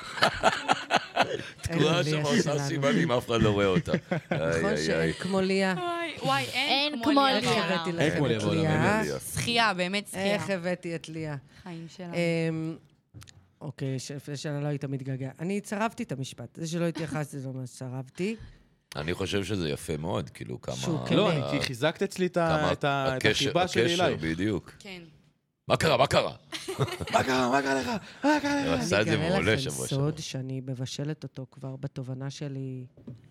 תקועה שם, עושה סימנים, אף אחד לא רואה אותה. איי, נכון איי, שאין איי. כמו ליה. וואי, וואי, אין אין כמו כמו ליה ליה. איך הבאתי בעולם. אין לכם כמו ליה את בעולם, אין ליה? ליה. שחייה, באמת שחייה. איך הבאתי את ליה? חיים שלנו. אמ, אוקיי, שלפני שנה לא היית מתגעגע. אני צרבתי את המשפט. זה שלא התייחסתי, זה אומר שצרבתי. אני חושב שזה יפה מאוד, כאילו כמה... שהוא כן. לא, אה, אני- כי חיזקת אצלי את ה- כמה את ה- את הקשר- החיבה שלי הקשר, אלייך. בדיוק. כן. מה קרה, מה קרה? מה קרה? מה קרה לך? מה קרה הוא לך? עשה את זה אני מעולה אגלה לכם שבוע סוד שעבר. שאני מבשלת אותו כבר בתובנה שלי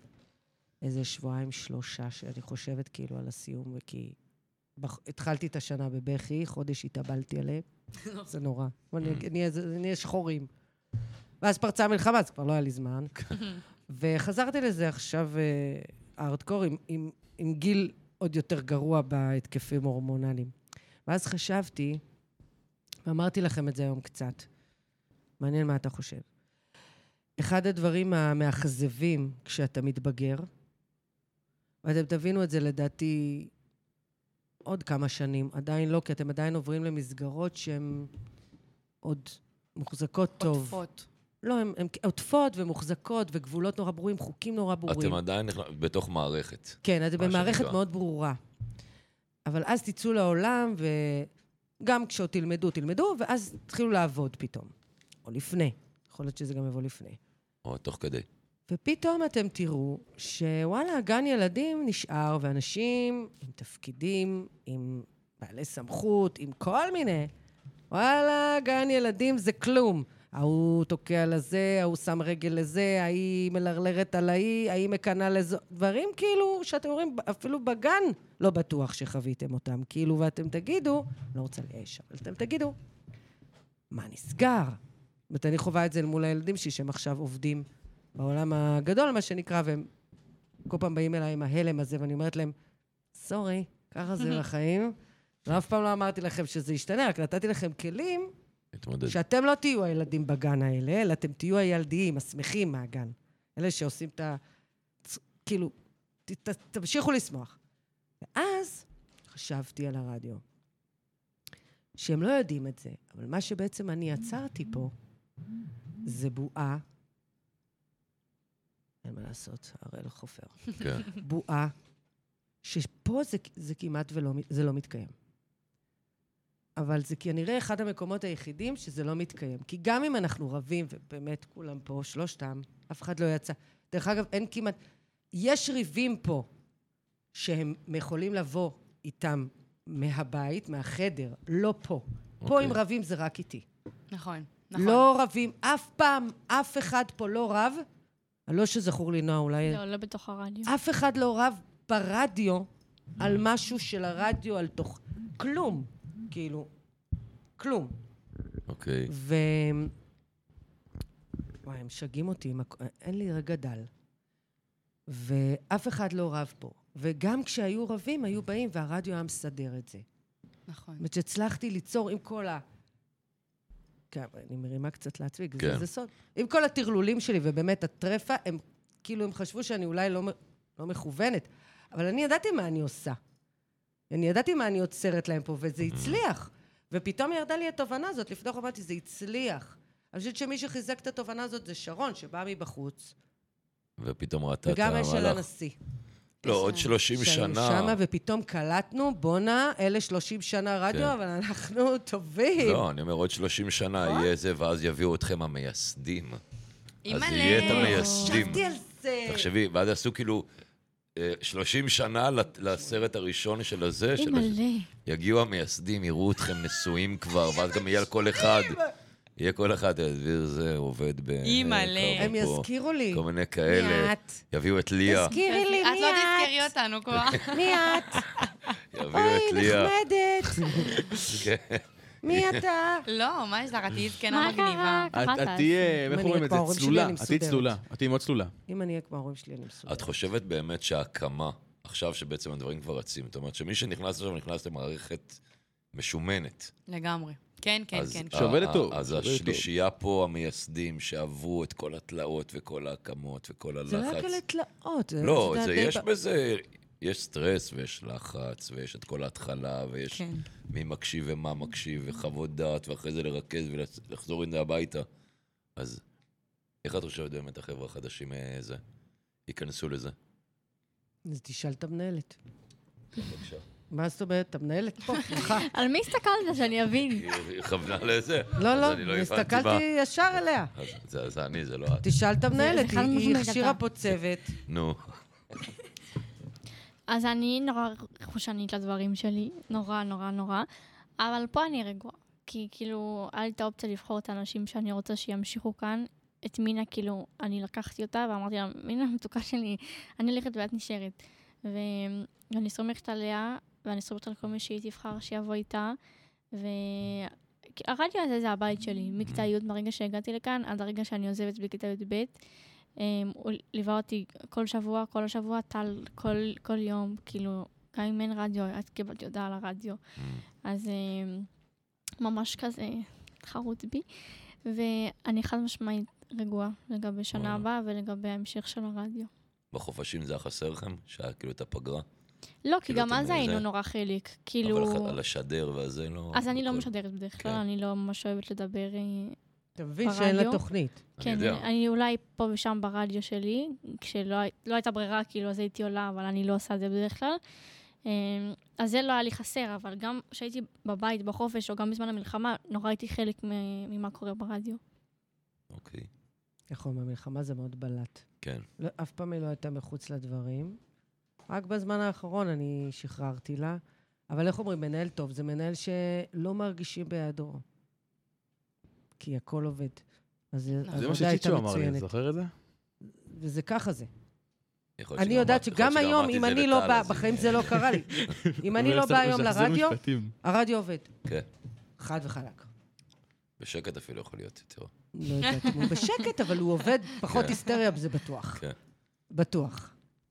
איזה שבועיים, שלושה, שאני חושבת כאילו על הסיום, וכי בח- התחלתי את השנה בבכי, חודש התאבלתי עליהם, זה נורא. אני אני- אני אהיה שחורים. ואז פרצה המלחמה, אז כבר לא היה לי זמן. וחזרתי לזה עכשיו הארדקור עם, עם, עם גיל עוד יותר גרוע בהתקפים הורמונליים. ואז חשבתי, ואמרתי לכם את זה היום קצת, מעניין מה אתה חושב. אחד הדברים המאכזבים כשאתה מתבגר, ואתם תבינו את זה לדעתי עוד כמה שנים, עדיין לא, כי אתם עדיין עוברים למסגרות שהן עוד מוחזקות טוב. עוטפות. לא, הן עוטפות ומוחזקות וגבולות נורא ברורים, חוקים נורא ברורים. אתם עדיין נכנס- בתוך מערכת. כן, אז זה מה במערכת שנקרא. מאוד ברורה. אבל אז תצאו לעולם, וגם כשעוד תלמדו, תלמדו, ואז תתחילו לעבוד פתאום. או לפני. יכול להיות שזה גם יבוא לפני. או תוך כדי. ופתאום אתם תראו שוואלה, גן ילדים נשאר, ואנשים עם תפקידים, עם בעלי סמכות, עם כל מיני. וואלה, גן ילדים זה כלום. ההוא תוקע לזה, ההוא שם רגל לזה, ההיא מלרלרת על ההיא, ההיא מקנה לזו. דברים כאילו שאתם אומרים, אפילו בגן לא בטוח שחוויתם אותם. כאילו, ואתם תגידו, לא רוצה לאש, אבל אתם תגידו, מה נסגר? זאת אומרת, אני חווה את זה מול הילדים שלי, שהם עכשיו עובדים בעולם הגדול, מה שנקרא, והם כל פעם באים אליי עם ההלם הזה, ואני אומרת להם, סורי, ככה זה בחיים. ואף פעם לא אמרתי לכם שזה ישתנה, רק נתתי לכם כלים, מתמודד. שאתם לא תהיו הילדים בגן האלה, אלא אתם תהיו הילדיים, השמחים מהגן. אלה שעושים את ה... כאילו, ת, ת, תמשיכו לשמוח. ואז חשבתי על הרדיו, שהם לא יודעים את זה, אבל מה שבעצם אני עצרתי פה, זה בועה, אין מה לעשות, הראל חופר, כן. בועה, שפה זה, זה כמעט ולא, זה לא מתקיים. אבל זה כנראה אחד המקומות היחידים שזה לא מתקיים. כי גם אם אנחנו רבים, ובאמת כולם פה, שלושתם, אף אחד לא יצא. דרך אגב, אין כמעט... יש ריבים פה שהם יכולים לבוא איתם מהבית, מהחדר, לא פה. פה אוקיי. אם רבים זה רק איתי. נכון, נכון. לא רבים, אף פעם, אף אחד פה לא רב, לא שזכור לי נועה, אולי... לא, לא בתוך הרדיו. אף אחד לא רב ברדיו על משהו של הרדיו, על תוך... כלום. כאילו, כלום. אוקיי. ו... וואי, הם שגעים אותי, עם הכ- אין לי רגע דל. ואף אחד לא רב פה. וגם כשהיו רבים, היו באים, והרדיו היה מסדר את זה. נכון. זאת אומרת שהצלחתי ליצור עם כל ה... כן, אני מרימה קצת לעצמי, כן. זה, זה סוד. עם כל הטרלולים שלי, ובאמת הטרפה, הם כאילו, הם חשבו שאני אולי לא, מ- לא מכוונת, אבל אני ידעתי מה אני עושה. אני ידעתי מה אני יוצרת להם פה, וזה הצליח. ופתאום ירדה לי התובנה הזאת, לפני אמרתי, זה הצליח. אני חושבת שמי שחיזק את התובנה הזאת זה שרון, שבא מבחוץ. ופתאום ראתה את וגם יש של המהלך. הנשיא. לא, עוד שלושים שהיינו שנה. שמה, ופתאום קלטנו, בונה, אלה שלושים שנה רדיו, כן. אבל אנחנו טובים. לא, אני אומר, עוד שלושים שנה יהיה זה, ואז יביאו אתכם המייסדים. אז אימא'לה. יהיה את המייסדים. חשבתי על זה. תחשבי, ואז עשו כאילו אה, שלושים שנה לת- לסרט הראשון של הזה, של אימא'לה. יגיעו המייסדים, יראו אתכם נשואים כבר, ואז גם יהיה על כל אחד. יהיה כל אחד, יסביר זה, עובד ב... אימא'לה. הם יזכירו לי. כל מיני כאלה. מי את? יביאו את ליה. תזכירי לי, את מי לא את? תזכרי אותנו כבר. מי את? יביאו אוי, את ליה. נחמדת. כן. מי אתה? לא, מה יש לך? את תהיי זקנה מה מגניבה. קרה? את קפאת. את תהיה, אם איך אני אומרים אהיה את כמו זה? ההורים שלי, צלולה. אני את תהיי מסודרת. צלולה. את תהיי מאוד צלולה. אם אני אהיה כמו ההורים שלי, אני מסודרת. את חושבת באמת שההקמה, עכשיו שבעצם הדברים כבר רצים, זאת אומרת שמי שנכנס עכשיו נכנס למערכת משומנת. לגמרי. כן, כן, אז כן. ה- שעובדת ה- טוב, אז שעובדת השלישייה פה, המייסדים, שעברו את כל התלאות וכל ההקמות וכל הלחץ. זה לא היה כאלה תלאות. לא, אתה יודע, זה די יש ב- בזה, יש סטרס ויש לחץ ויש את כל ההתחלה ויש כן. מי מקשיב ומה מקשיב וחוות דעת ואחרי זה לרכז ולחזור עם זה הביתה. אז איך את חושבת באמת החבר'ה החדשים זה? ייכנסו לזה? אז תשאל את המנהלת. בבקשה. מה זאת אומרת? המנהלת פה, לך. על מי הסתכלת שאני אבין? היא כוונה לזה. לא, אז לא, אני לא הבנתי מה. הסתכלתי ישר אליה. אז זה- זה אני, זה לא את. תשאל את המנהלת, זה חד היא- היא משמעית הכשירה אתה. פה צוות. נו. אז אני נורא חושנית לדברים שלי, נורא, נורא, נורא, אבל פה אני רגועה. כי כאילו, היה לי את האופציה לבחור את האנשים שאני רוצה שימשיכו כאן. את מינה, כאילו, אני לקחתי אותה ואמרתי לה, מינה המתוקה שלי, אני הולכת ואת נשארת. ואני סומכת עליה, ואני סומכת על כל מי שהיא תבחר שיבוא איתה. והרדיו הזה זה הבית שלי, מכיתה י' מהרגע שהגעתי לכאן, עד הרגע שאני עוזבת בכיתה י"ב. הוא ליווה אותי כל שבוע, כל השבוע, טל, כל, כל יום, כאילו, גם אם אין רדיו, את קיבלתי הודעה על הרדיו. אז ממש כזה חרוט בי. ואני חד משמעית רגועה לגבי שנה הבאה ולגבי ההמשך של הרדיו. בחופשים זה היה חסר לכם? שהיה כאילו את הפגרה? לא, כי כאילו גם אתם אז היינו זה- נורא חלק. כאילו... אבל על השדר והזה לא... אז אני לא הכל. משדרת בדרך כלל, כן. אני לא ממש אוהבת לדבר. אה, אתה מבין שאין לה ברדיו? תוכנית. אני כן, יודע. אני אולי פה ושם ברדיו שלי, כשלא הי- לא הייתה ברירה, כאילו, אז הייתי עולה, אבל אני לא עושה את זה בדרך כלל. אה, אז זה לא היה לי חסר, אבל גם כשהייתי בבית, בחופש, או גם בזמן המלחמה, נורא הייתי חלק מ- ממה קורה ברדיו. אוקיי, נכון, במלחמה זה מאוד בלט. כן. לא, אף פעם היא לא הייתה מחוץ לדברים. רק בזמן האחרון אני שחררתי לה. אבל איך אומרים, מנהל טוב זה מנהל שלא מרגישים בידו. כי הכל עובד. אז זה מה העבודה הייתה שצ'יצ'ו אמר לי, מצוינת. זוכר את זה? וזה ככה זה. יכול להיות אני שגם יודעת אמרת- יכול שגם להיות היום, אמרתי אם את זה אני לא לטל, באה, אז בחיים היא- זה לא קרה לי. אם אני לא באה היום זה לרדיו, משפטים. הרדיו עובד. כן. חד וחלק. בשקט אפילו יכול להיות יותר. לא יודעת אם הוא בשקט, אבל הוא עובד פחות כן. היסטריה, זה בטוח. כן. בטוח.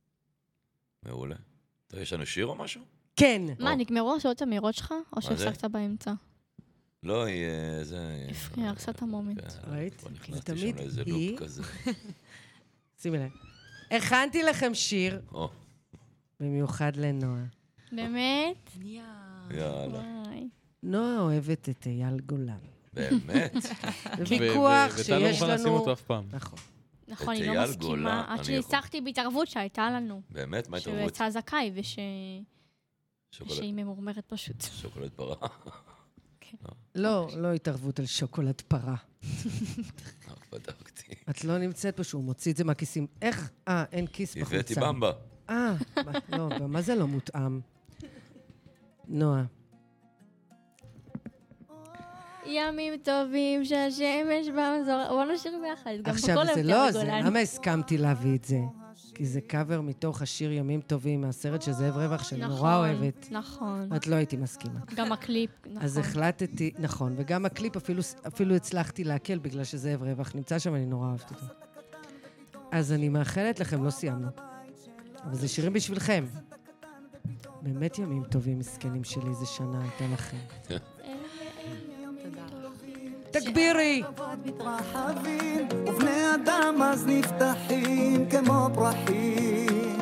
מעולה. טוב, יש לנו שיר או משהו? כן. מה, נגמרו השעות המהירות שלך? או זה? שהפסקת באמצע? לא, היא... אה, זה... הפריע, הרסת המומנט. כן, ראית? כבר זה נכנסתי תמיד שם לאיזה היא. לופ כזה. שימי לב. הכנתי לכם שיר, או, במיוחד לנועה. באמת? יאללה. וואי. נועה אוהבת את אייל גולן. באמת? זה ו- ויכוח ו- וטל לא שיש מוכן לשים לנו... אותו אף פעם. נכון. נכון, את אני אייל לא מסכימה. גולן, עד אני יכול. שניצחתי בהתערבות שהייתה לנו. באמת? מה שהוא התערבות? יצא זכאי, וש... שוקולד- שהיא ממורמרת פשוט. שוקולד פרה? לא, לא התערבות על שוקולד פרה. רק בדקתי. את לא נמצאת פה שהוא מוציא את זה מהכיסים. איך? אה, אין כיס בחולצה. הבאתי במבה. אה, מה- לא, גם מה זה לא מותאם? נועה. ימים טובים שהשמש במזור... בוא נשאיר ביחד. גם עכשיו, בכל זה אוהב לא, את זה, הגולן. למה הסכמתי להביא את זה? כי זה קאבר מתוך השיר ימים טובים מהסרט של זאב רווח, שאני נורא נכון, אוהבת. נכון. את לא הייתי מסכימה. גם הקליפ, נכון. אז החלטתי, נכון, וגם הקליפ אפילו, אפילו הצלחתי להקל בגלל שזאב רווח נמצא שם, אני נורא אוהבת אותו. אז אני מאחלת לכם, לא סיימנו. אבל זה שירים בשבילכם. באמת ימים טובים, מסכנים שלי, איזה שנה הייתה לכם. תגבירי! מתרחבים, ובני אדם אז נפתחים כמו פרחים.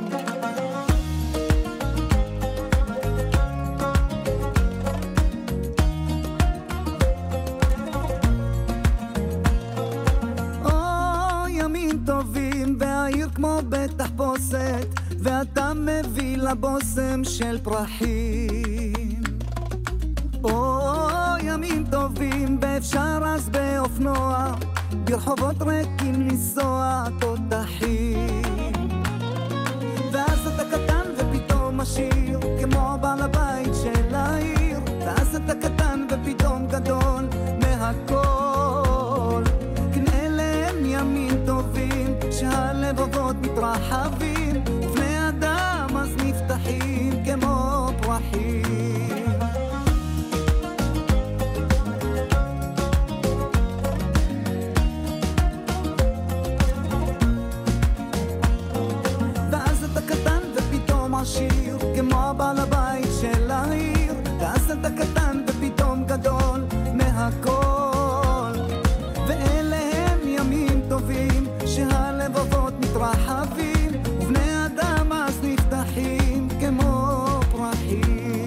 כמו בתחפושת, ואתה מביא לבושם של פרחים. או ימים טובים באפשר אז באופנוע, ברחובות ריקים לנסוע תותחים. ואז אתה קטן ופתאום עשיר, כמו בעל הבית של העיר. ואז אתה קטן ופתאום גדול מהכל. כן אלה הם ימים טובים שהלבבות מתרחבים, ובני אדם אז נפתחים כמו פרחים. עשיר, כמו בעל הבית של העיר. ואז אתה קטן ופתאום גדול מהכל. ואלה הם ימים טובים שהלבבות מתרחבים, ובני אדם אז נפתחים כמו פרחים.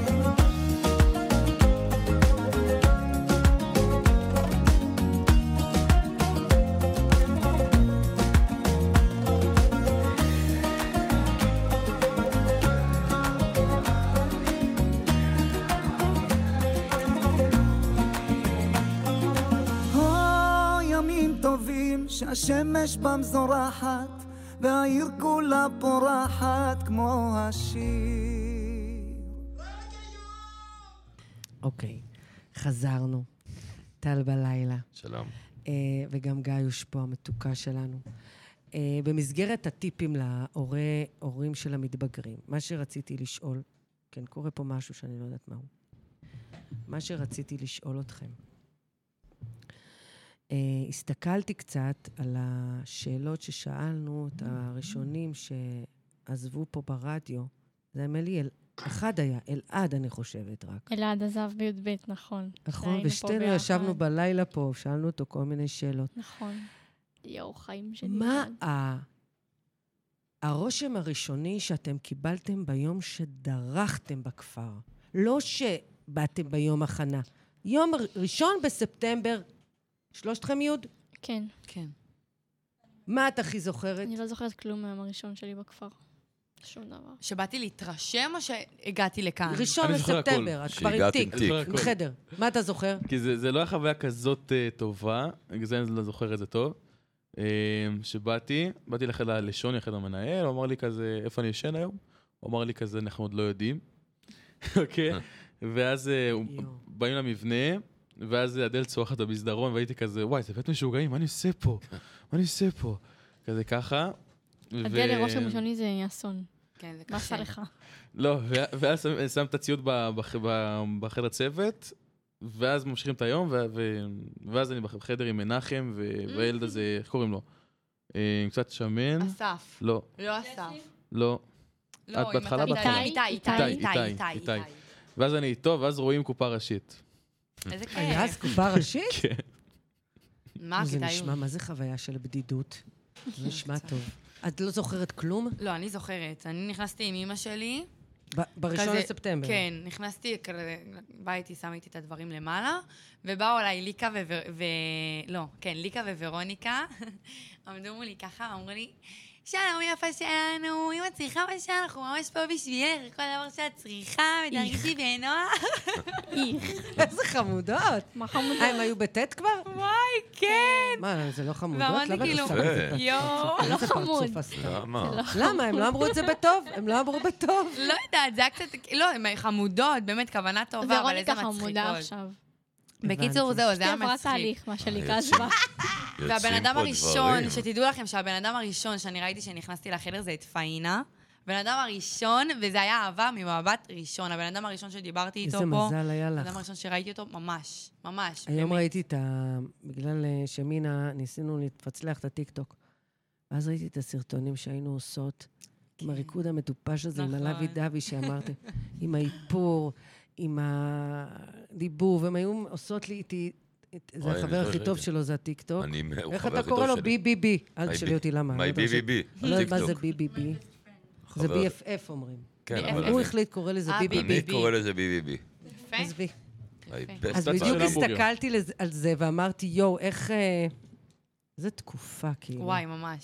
שהשמש בם זורחת, והעיר כולה פורחת כמו השיר. אוקיי, חזרנו. טל בלילה. שלום. אה, וגם גאיוש פה, המתוקה שלנו. אה, במסגרת הטיפים להורי, הורים של המתבגרים, מה שרציתי לשאול, כן, קורה פה משהו שאני לא יודעת מהו. מה שרציתי לשאול אתכם. Uh, הסתכלתי קצת על השאלות ששאלנו את הראשונים שעזבו פה ברדיו. זה היה לי, אל... אחד היה, אלעד אני חושבת רק. אלעד עזב בי"ב, נכון. נכון, ושתינו ישבנו בלילה פה, שאלנו אותו כל מיני שאלות. נכון. יאו, חיים שלי. מה ה... הרושם הראשוני שאתם קיבלתם ביום שדרכתם בכפר? לא שבאתם ביום הכנה. יום ראשון בספטמבר, שלושתכם יוד? כן. כן. מה את הכי זוכרת? אני לא זוכרת כלום מהיום הראשון שלי בכפר. שום דבר. שבאתי להתרשם או שהגעתי לכאן? ראשון לספטמבר, את כבר עם תיק, עם חדר. מה אתה זוכר? כי זה, זה לא היה חוויה כזאת uh, טובה, בגלל זה אני לא זוכר את זה טוב. Uh, שבאתי, באתי לחדר הלשון, לחדר המנהל, הוא אמר לי כזה, איפה אני ישן היום? הוא אמר לי כזה, אנחנו עוד לא יודעים. אוקיי? ואז uh, באים למבנה, ואז הדלת צורחת במסדרון, והייתי כזה, וואי, זה בית משוגעים, מה אני עושה פה? מה אני עושה פה? כזה ככה. הדלת לראש הראשוני זה אסון. כן, זה קשה. מה עשה לך? לא, ואז שם את הציוד בחדר צוות, ואז ממשיכים את היום, ואז אני בחדר עם מנחם, והילד הזה, איך קוראים לו? עם קצת שמן. אסף. לא. לא אסף. לא. את בהתחלה בהתחלה. איתי, איתי, איתי, איתי. ואז אני איתו, ואז רואים קופה ראשית. איזה כיף. היה אז קופה ראשית? כן. מה זה הכיתה נשמע, מה זה חוויה של בדידות? זה נשמע טוב. את לא זוכרת כלום? לא, אני זוכרת. אני נכנסתי עם אמא שלי. בראשון לספטמבר. כן, נכנסתי, באה איתי, שמה איתי את הדברים למעלה, ובאו אליי ליקה ו... לא, כן, ליקה וורוניקה. עמדו מולי ככה, אמרו לי, שלום יפה שלנו, אם את צריכה מה שאנחנו ממש פה בשבילך, כל דבר שאת צריכה, ותרגישי בנוח. איזה חמודות. מה חמודות? אה, הם היו בטט כבר? וואי, כן. מה, זה לא חמודות? ואמרתי כאילו, יואו. לא חמוד. למה? למה? הם לא אמרו את זה בטוב? הם לא אמרו בטוב? לא יודעת, זה היה קצת, לא, הם חמודות, באמת כוונה טובה, אבל איזה ורוניקה חמודה מצחיקות. עכשיו. בקיצור, זהו, זה היה עברה מצחיק. תהליך, מה שנקרא זווה. והבן אדם הראשון, שתדעו לכם שהבן אדם הראשון שאני ראיתי שנכנסתי לחדר זה את פאינה. הבן אדם הראשון, וזה היה אהבה ממבט ראשון. הבן אדם הראשון שדיברתי איתו פה. איזה מזל היה לך. הבן אדם הראשון שראיתי אותו, ממש, ממש. היום ראיתי את ה... בגלל שמינה, ניסינו לפצלח את הטיקטוק. ואז ראיתי את הסרטונים שהיינו עושות, עם הריקוד המטופש הזה, עם הלוי דווי שאמרתי, עם האיפור, עם הדיבור, והם היו עושות לי איתי... זה החבר הכי טוב שלו, זה הטיקטוק. איך אתה קורא לו? בי בי בי. אל תשאלי אותי למה. מה בי בי בי? לא יודעת מה זה בי בי בי. זה בי אף אף אומרים. הוא החליט קורא לזה בי בי בי. אני קורא לזה בי בי בי. יפה. אז בדיוק הסתכלתי על זה ואמרתי, יואו, איך... זה תקופה, כאילו. וואי, ממש.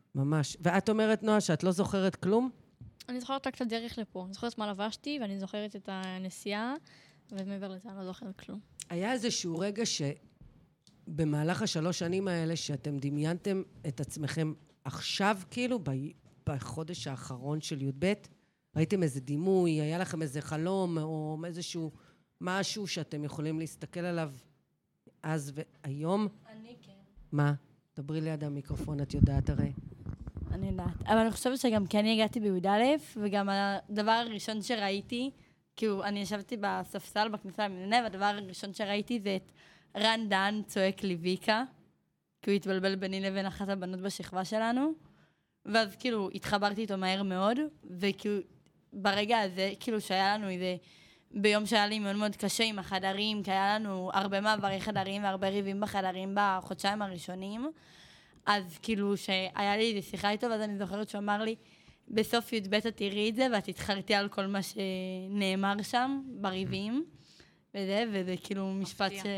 ממש. ואת אומרת, נועה, שאת לא זוכרת כלום? אני זוכרת רק את הדרך לפה. אני זוכרת מה לבשתי, ואני זוכרת את הנסיעה, ומעבר לזה אני לא זוכרת כלום. היה איזשהו רגע שבמהלך השלוש שנים האלה, שאתם דמיינתם את עצמכם עכשיו, כאילו, ב... בחודש האחרון של י"ב, ראיתם איזה דימוי, היה לכם איזה חלום, או איזשהו משהו שאתם יכולים להסתכל עליו אז והיום? אני כן. מה? דברי ליד המיקרופון, את יודעת הרי. אני יודעת. אבל אני חושבת שגם כן הגעתי בי"א, וגם הדבר הראשון שראיתי, כאילו, אני ישבתי בספסל בכניסה למבנה, והדבר הראשון שראיתי זה את רן דן צועק לי ויקה, כי הוא התבלבל ביני לבין אחת הבנות בשכבה שלנו, ואז כאילו התחברתי איתו מהר מאוד, וכאילו ברגע הזה, כאילו שהיה לנו איזה, ביום שהיה לי מאוד מאוד קשה עם החדרים, כי היה לנו הרבה מעברי חדרים והרבה ריבים בחדרים בחודשיים הראשונים, אז כאילו שהיה לי איזה שיחה איתו, ואז אני זוכרת שהוא אמר לי, בסוף י"ב את תראי את זה, ואת התחרתי על כל מה שנאמר שם, בריבים, וזה, וזה כאילו משפט ש...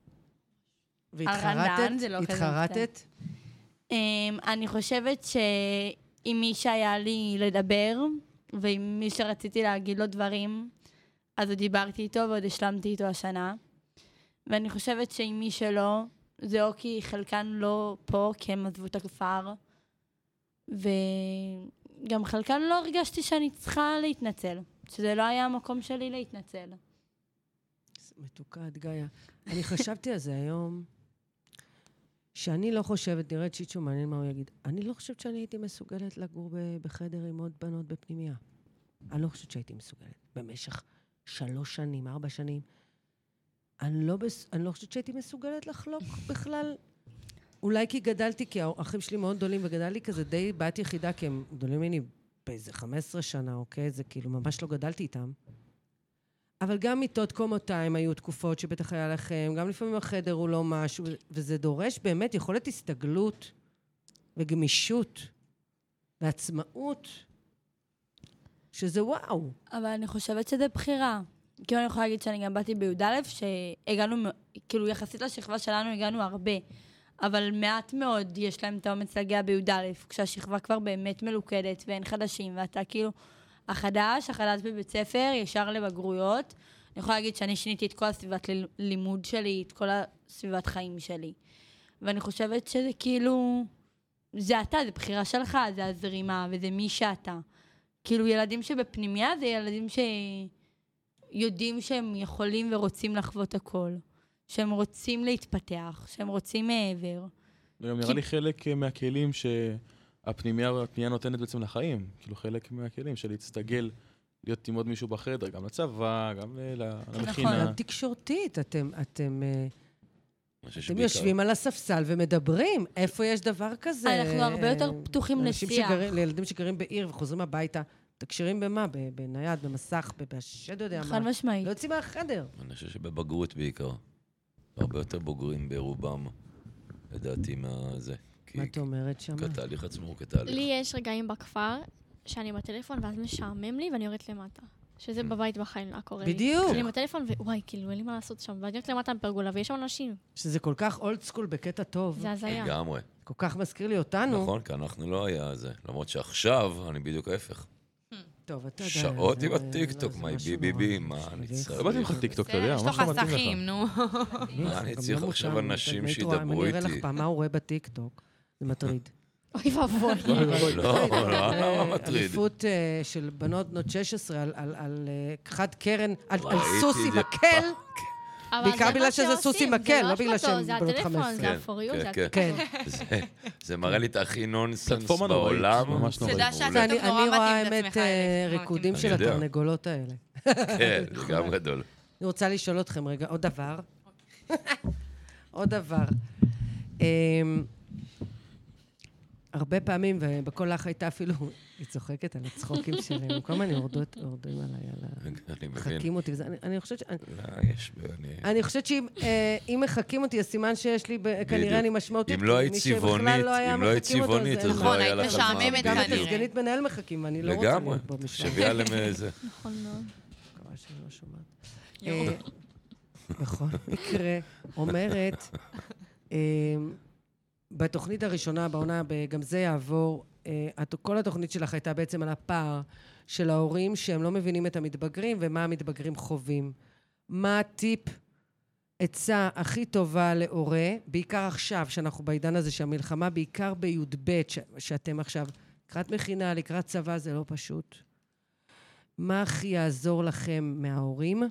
והתחרטת? התחרטת? אני חושבת שעם מי שהיה לי לדבר, ועם מי שרציתי להגיד לו דברים, אז עוד דיברתי איתו ועוד השלמתי איתו השנה. ואני חושבת שעם מי שלא, זה או כי חלקן לא פה, כי הם עזבו את הכפר, וגם חלקן לא הרגשתי שאני צריכה להתנצל, שזה לא היה המקום שלי להתנצל. מתוקה, את גאיה. אני חשבתי על זה היום, שאני לא חושבת, נראית שיצ'ו מעניין מה הוא יגיד, אני לא חושבת שאני הייתי מסוגלת לגור בחדר עם עוד בנות בפנימיה. אני לא חושבת שהייתי מסוגלת. במשך שלוש שנים, ארבע שנים, אני לא, בס... אני לא חושבת שהייתי מסוגלת לחלוק בכלל. אולי כי גדלתי, כי האחים שלי מאוד גדולים, וגדלתי כזה די בת יחידה, כי הם גדולים ממני באיזה חמש עשרה שנה, אוקיי? זה כאילו ממש לא גדלתי איתם. אבל גם מיטות קומותיים היו תקופות שבטח היה לכם, גם לפעמים החדר הוא לא משהו, וזה דורש באמת יכולת הסתגלות וגמישות ועצמאות, שזה וואו. אבל אני חושבת שזה בחירה. כאילו אני יכולה להגיד שאני גם באתי בי"א, שהגענו, כאילו יחסית לשכבה שלנו הגענו הרבה, אבל מעט מאוד יש להם את האומץ להגיע בי"א, כשהשכבה כבר באמת מלוכדת ואין חדשים, ואתה כאילו החדש, החדש בבית ספר, ישר לבגרויות. אני יכולה להגיד שאני שיניתי את כל הסביבת לימוד שלי, את כל הסביבת חיים שלי. ואני חושבת שזה כאילו, זה אתה, זה בחירה שלך, זה הזרימה, וזה מי שאתה. כאילו ילדים שבפנימיה זה ילדים שיודעים שהם יכולים ורוצים לחוות הכל. שהם רוצים להתפתח, שהם רוצים מעבר. גם נראה לי חלק מהכלים שהפנימיה נותנת בעצם לחיים. כאילו חלק מהכלים של להצטגל, להיות עם עוד מישהו בחדר, גם לצבא, גם למכינה. גם תקשורתית, אתם... אתם אתם יושבים על הספסל ומדברים. איפה יש דבר כזה? אנחנו הרבה יותר פתוחים לשיח. לילדים שגרים בעיר וחוזרים הביתה, תקשרים במה? בנייד, במסך, בשד יודע מה. חד משמעית. לא יוצאים מהחדר. אני חושב שבבגרות בעיקר. הרבה יותר בוגרים ברובם, לדעתי מה זה. מה את אומרת שמה? כתהליך עצמו, כתהליך. לי יש רגעים בכפר שאני בטלפון ואז משעמם לי ואני יורדת למטה. שזה בבית בחיים, לא קורה לי. בדיוק. אני בטלפון ווואי, כאילו, אין לי מה לעשות שם. ואני יורדת למטה בפרגולה ויש שם אנשים. שזה כל כך אולד סקול בקטע טוב. זה הזיה. לגמרי. כל כך מזכיר לי אותנו. נכון, כי אנחנו לא היה זה. למרות שעכשיו אני בדיוק ההפך. טוב, אתה יודע. שעות עם הטיקטוק, מה בי בי בי, מה אני צריך? לא באתי לך טיקטוק, אתה יודע, יש לו חסכים, נו. מה אני צריך עכשיו אנשים שידברו אני אראה לך איתי? פעם מה הוא רואה בטיקטוק. זה מטריד. אוי ואבוי. לא, לא מטריד. אליפות של בנות בנות שש עשרה על חד קרן, על סוס עם מקל. בעיקר בגלל שזה סוס עם מקל, לא בגלל שהם בנות חמש עשרה. זה הפוריות, זה כן, הטיקטוק. זה מראה לי את הכי נונסנס בעולם. תדע שאתה אני נורא רואה מתאים את האמת עצמך. ריקודים של יודע. התרנגולות האלה. כן, זה גם גדול. אני רוצה לשאול אתכם רגע, עוד דבר. עוד דבר. הרבה פעמים, ובכל לך הייתה אפילו, היא צוחקת על הצחוקים שלהם, כל הזמן יורדות, יורדים עליי, אני מבין. מחכים אותי, אני חושבת ש... לא, יש... אני חושבת שאם מחכים אותי, הסימן שיש לי, כנראה אני משמעותית. אם לא היית צבעונית, אם לא היית צבעונית, אז לא היה לך... נכון, היית משעממת גם את כנראה. הסגנית מנהל מחכים, ואני לא רוצה להיות בו משם. לגמרי, שביעה למאיזה. נכון מאוד. מקווה שאני לא שומעת. בכל מקרה, אומרת, בתוכנית הראשונה, בעונה, גם זה יעבור, כל התוכנית שלך הייתה בעצם על הפער של ההורים שהם לא מבינים את המתבגרים ומה המתבגרים חווים. מה הטיפ, עצה הכי טובה להורה, בעיקר עכשיו, שאנחנו בעידן הזה שהמלחמה, בעיקר בי"ב, ש- שאתם עכשיו, לקראת מכינה, לקראת צבא, זה לא פשוט. מה הכי יעזור לכם מההורים?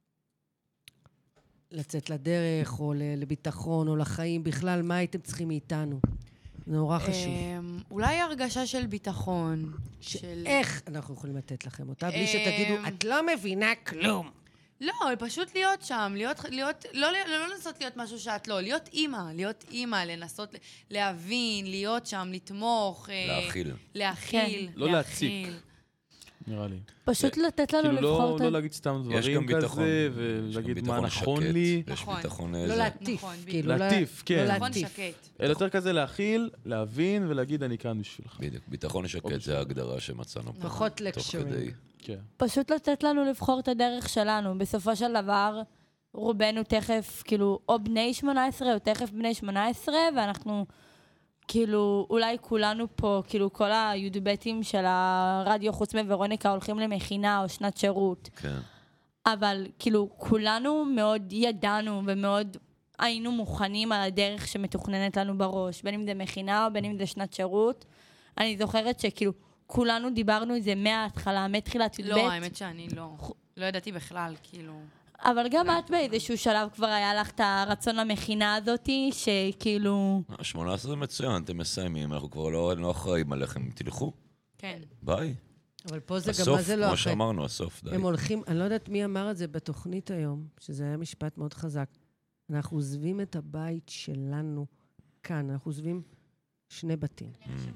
לצאת לדרך, או לביטחון, או לחיים, בכלל, מה הייתם צריכים מאיתנו? זה נורא חשוב. אולי הרגשה של ביטחון. של... איך אנחנו יכולים לתת לכם אותה? בלי שתגידו, את לא מבינה כלום. לא, פשוט להיות שם, להיות, להיות, לא, לא, לא לנסות להיות משהו שאת לא, להיות אימא, להיות אימא, לנסות להבין, להיות שם, לתמוך. להכיל. להכיל. לא להציק. נראה לי. פשוט לתת לנו לבחור את... כאילו לא להגיד סתם דברים כזה, ולהגיד מה נכון לי. יש ביטחון... לא להטיף. להטיף, כן. ביטחון שקט. אלא יותר כזה להכיל, להבין ולהגיד אני כאן בשבילך. בדיוק, ביטחון שקט זה ההגדרה שמצאנו. פחות לקשרים. פשוט לתת לנו לבחור את הדרך שלנו. בסופו של דבר, רובנו תכף, כאילו, או בני שמונה עשרה, או תכף בני שמונה עשרה, ואנחנו... כאילו, אולי כולנו פה, כאילו, כל היודבטים של הרדיו חוץ מוורוניקה הולכים למכינה או שנת שירות. כן. אבל, כאילו, כולנו מאוד ידענו ומאוד היינו מוכנים על הדרך שמתוכננת לנו בראש, בין אם זה מכינה או בין אם זה שנת שירות. אני זוכרת שכאילו, כולנו דיברנו את זה מההתחלה, מתחילת י"ב. לא, האמת שאני לא. לא ידעתי בכלל, כאילו... אבל גם את באיזשהו שלב כבר היה לך את הרצון למכינה הזאת, שכאילו... שמונה עשרה זה מצוין, אתם מסיימים, אנחנו כבר לא אחראים עליכם, תלכו. כן. ביי. אבל פה זה גם, מה זה לא הסוף, כמו שאמרנו, הסוף, די. הם הולכים, אני לא יודעת מי אמר את זה בתוכנית היום, שזה היה משפט מאוד חזק. אנחנו עוזבים את הבית שלנו כאן, אנחנו עוזבים שני בתים.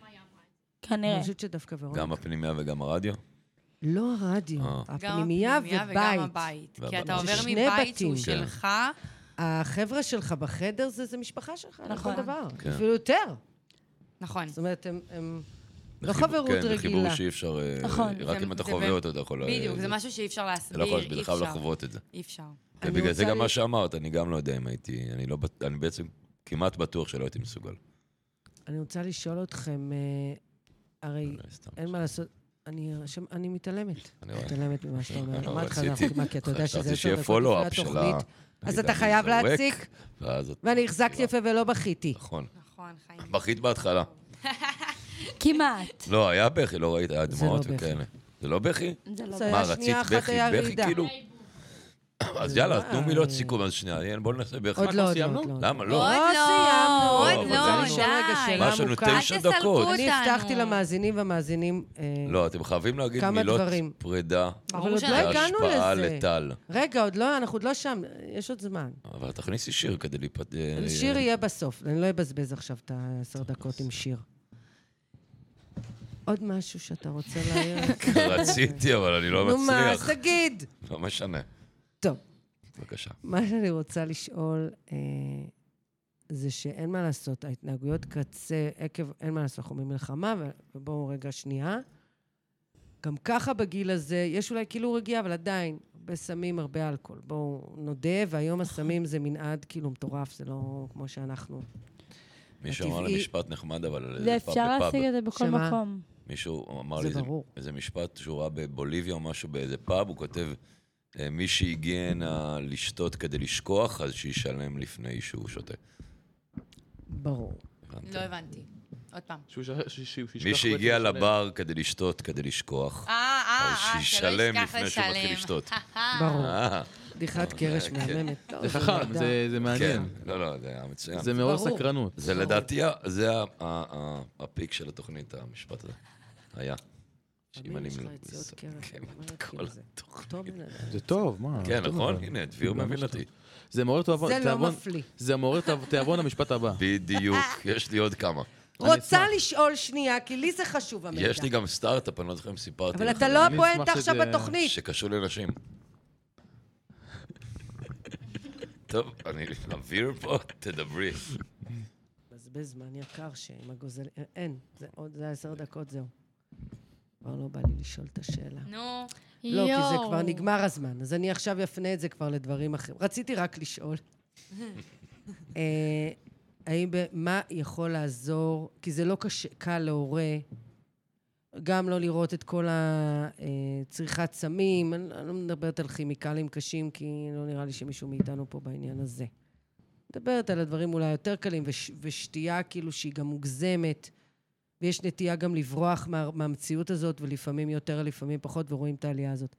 כנראה. אני חושבת שדווקא ורוניקה. גם הפנימיה וגם הרדיו? לא הרדיו, הפנימיה ובית. וגם הבית. כי אתה עובר מבית שהוא שלך. החבר'ה שלך בחדר זה משפחה שלך, לכל דבר. כן. אפילו יותר. נכון. זאת אומרת, הם לא חברות רגילה. כן, בחיבור שאי אפשר, רק אם אתה חווה אותו, אתה יכול... בדיוק, זה משהו שאי אפשר להסביר, אי אפשר. אתה חייב לחוות את זה. אי אפשר. ובגלל זה גם מה שאמרת, אני גם לא יודע אם הייתי, אני בעצם כמעט בטוח שלא הייתי מסוגל. אני רוצה לשאול אתכם, הרי אין מה לעשות, אני מתעלמת. מתעלמת ממה שאתה אומר. אמרת לך, כי אתה יודע שזה עשר דקות לפני התוכנית, אז אתה חייב להציק, ואני החזקתי יפה ולא בכיתי. נכון. נכון, חיים. בכית בהתחלה. כמעט. לא, היה בכי, לא ראית, היה דמעות וכאלה. זה לא בכי? זה לא זה מה, היה שנייה רצית אחת בכי? היה בכי רעידה. כאילו? אז יאללה, תנו מילות סיכום, אז שנייה, בואו נעשה בכי. עוד לא, עוד לא. למה? לא. עוד סיימנו. לא, לא, עוד אבל לא, זה- די. מה, יש לנו עמוקה. תשע אל תסלקו דקות. אני אותנו. הבטחתי למאזינים והמאזינים, אה, לא, אתם חייבים להגיד כמה מילות דברים. פרידה. אבל ברור עוד שאנחנו- לא הגענו והשפעה לזה. לטל. רגע, עוד לא, אנחנו עוד לא שם, יש עוד זמן. אבל תכניסי שיר כדי להיפד... שיר יהיה בסוף, אני לא אבזבז עכשיו את העשר דקות עם שיר. עוד משהו שאתה רוצה להעיר? רציתי, אבל אני לא נו מה, אז מצליח. תגיד. לא משנה. טוב, בבקשה. מה שאני רוצה לשאול, אה, זה שאין מה לעשות, ההתנהגויות קצה, עקב, אין מה לעשות, אנחנו במלחמה, ובואו רגע שנייה. גם ככה בגיל הזה, יש אולי כאילו רגיעה, אבל עדיין, הרבה סמים, הרבה אלכוהול. בואו נודה, והיום הסמים זה מנעד כאילו מטורף, זה לא כמו שאנחנו. מישהו אמר לי הטבעי- משפט נחמד, אבל... זה אפשר להשיג את זה בכל שמה? מקום. מישהו אמר זה לי איזה- ברור. איזה משפט שהוא ראה בבוליביה או משהו באיזה פאב, הוא כותב, אה, מי שהגיע הנה לשתות כדי לשכוח, אז שישלם לפני שהוא שותה. ברור. הבנתי. לא הבנתי. עוד פעם. שהוא ש- ש- שהוא ישכח מי שהגיע בעצם לשלם. לבר כדי לשתות, כדי לשכוח, אה, אה, אז אה, שלא שישלם ישכח לפני שהוא מתחיל לשלם. לשתות. ברור. אה, בדיחת קרש כן. מהממת. לא, זה חכם, נהדר. זה- זה כן. מעניין. לא, לא, זה היה מצוין. זה מעורר ברור. סקרנות. זה לדעתי, ה- זה ה- ה- ה- הפיק של התוכנית, המשפט הזה. היה. שאם אני יש לך מ- יציאות קרש, כן, אני אומרת, את כל כאילו זה- התוכנית. טוב, בן אדם. זה טוב, מה? כן, טוב, נכון? אבל. הנה, דביר מבין אותי. זה מעורר תיאבון. זה לא תיאבון- מפליא. זה מעורר תיאב- תיאבון המשפט הבא. בדיוק, יש לי עוד כמה. רוצה אשמח. לשאול שנייה, כי לי זה חשוב המידע. יש לי גם סטארט-אפ, אני לא זוכר אם סיפרתי אבל לך, אתה לא אני הפואנטה אשמח עכשיו שזה- בתוכנית. שקשור לנשים. טוב, אני אוויר פה, תדברי. בזבז זמן יקר שעם הגוזל... אין, זה עוד, זה עשר דקות, זהו. כבר לא בא לי לשאול את השאלה. נו, לא, כי זה כבר נגמר הזמן, אז אני עכשיו אפנה את זה כבר לדברים אחרים. רציתי רק לשאול. אה, האם, מה יכול לעזור, כי זה לא קשה, קל להורה, גם לא לראות את כל הצריכת סמים, אני לא מדברת על כימיקלים קשים, כי לא נראה לי שמישהו מאיתנו פה בעניין הזה. מדברת על הדברים אולי יותר קלים, וש, ושתייה כאילו שהיא גם מוגזמת, ויש נטייה גם לברוח מה, מהמציאות הזאת, ולפעמים יותר, לפעמים פחות, ורואים את העלייה הזאת.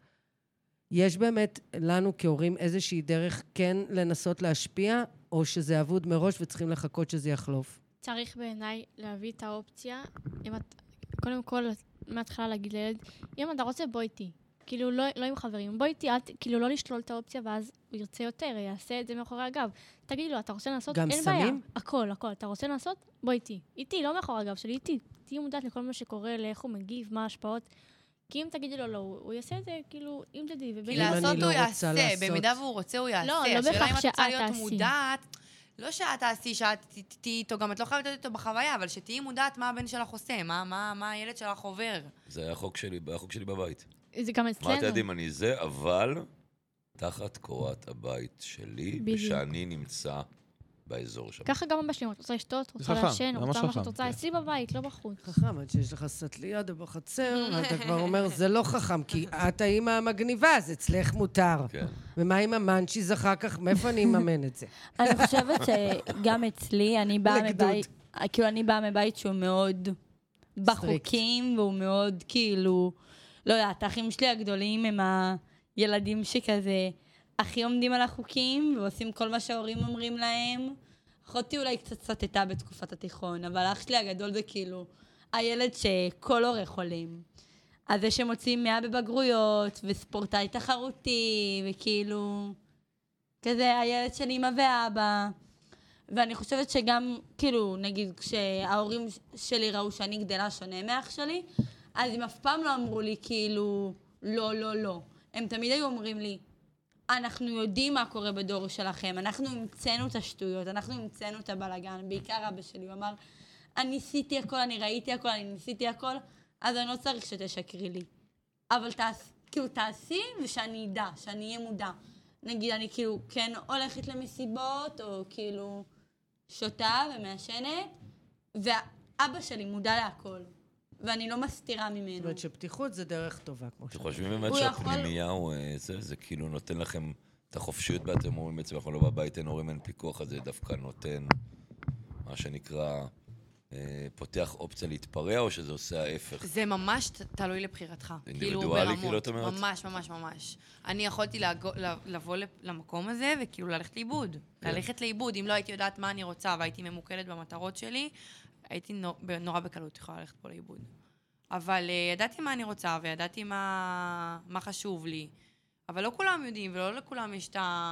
יש באמת לנו כהורים איזושהי דרך כן לנסות להשפיע, או שזה עבוד מראש וצריכים לחכות שזה יחלוף? צריך בעיניי להביא את האופציה, אם את, קודם כל, מההתחלה להגיד לילד, אם אתה רוצה, בוא איתי. כאילו, לא, לא עם חברים. בוא איתי, אל, כאילו, לא לשלול את האופציה, ואז הוא ירצה יותר, יעשה את זה מאחורי הגב. תגיד לו, אתה רוצה לעשות? אין בעיה. גם סמים? הכל, הכל. אתה רוצה לעשות? בוא איתי. איתי, לא מאחורי הגב שלי, איתי. תהיי מודעת לכל מה שקורה, לאיך הוא מגיב, מה ההשפעות. כי אם תגידי לו, לא, הוא יעשה את זה, כאילו, אם תדעי. כי לעשות הוא יעשה, במידה והוא רוצה, הוא יעשה. לא, לא בכך שאת תעשי. להיות מודעת, לא שאת תעשי, שאת תהיי איתו, גם את לא חייבת להיות איתו בחוויה, אבל שתהיי מודעת מה הבן שלך עושה, מה, מה, מה הילד שלך עובר. זה היה החוק שלי, החוק שלי בבית. זה גם אצלנו. מה אתם יודעים, אני זה, אבל תחת קורת הבית שלי, ושאני נמצא באזור שם. ככה גם אבא שלי, את רוצה לשתות, רוצה לעשן, רוצה מה שאת רוצה, אצלי בבית, לא בחוץ. חכם, עד שיש לך סטליה בחצר, ואתה כבר אומר, זה לא חכם, כי את האמא המגניבה, אז אצלך מותר. ומה עם המנצ'יז אחר כך, מאיפה אני אממן את זה? אני חושבת שגם אצלי, אני באה מבית, כאילו אני באה מבית שהוא מאוד בחוקים, והוא מאוד כאילו, לא יודעת, האחים שלי הגדולים הם הילדים שכזה הכי עומדים על החוקים, ועושים כל מה שההורים אומרים להם. אחותי אולי קצת סטטה בתקופת התיכון, אבל אח שלי הגדול זה כאילו הילד שכל הורה חולם. אז זה שמוצאים מאה בבגרויות, וספורטאי תחרותי, וכאילו, כזה הילד של אמא ואבא. ואני חושבת שגם, כאילו, נגיד, כשההורים שלי ראו שאני גדלה שונה מאח שלי, אז הם אף פעם לא אמרו לי, כאילו, לא, לא, לא. הם תמיד היו אומרים לי, אנחנו יודעים מה קורה בדור שלכם, אנחנו המצאנו את השטויות, אנחנו המצאנו את הבלגן, בעיקר אבא שלי, הוא אמר, אני ניסיתי הכל, אני ראיתי הכל, אני ניסיתי הכל, אז אני לא צריך שתשקרי לי. אבל תעש, כאילו, תעשי ושאני אדע, שאני אהיה מודע. נגיד, אני כאילו כן הולכת למסיבות, או כאילו שותה ומעשנת, ואבא שלי מודע להכל, ואני לא מסתירה ממנו. זאת אומרת שפתיחות זה דרך טובה, כמו שאתה. אתם חושבים באמת שהפנימייה הוא זה, זה כאילו נותן לכם את החופשיות, ואתם אומרים בעצם, אנחנו לא בבית, אין הורים, אין פיקוח, אז זה דווקא נותן, מה שנקרא, פותח אופציה להתפרע, או שזה עושה ההפך? זה ממש תלוי לבחירתך. אינדיבידואלי, כאילו, את אומרת? ממש, ממש, ממש. אני יכולתי לבוא למקום הזה, וכאילו ללכת לאיבוד. ללכת לאיבוד. אם לא הייתי יודעת מה אני רוצה, והייתי ממוקדת במטרות שלי, הייתי נורא בקלות יכולה ללכת פה לאיבוד. אבל ידעתי מה אני רוצה, וידעתי מה חשוב לי. אבל לא כולם יודעים, ולא לכולם יש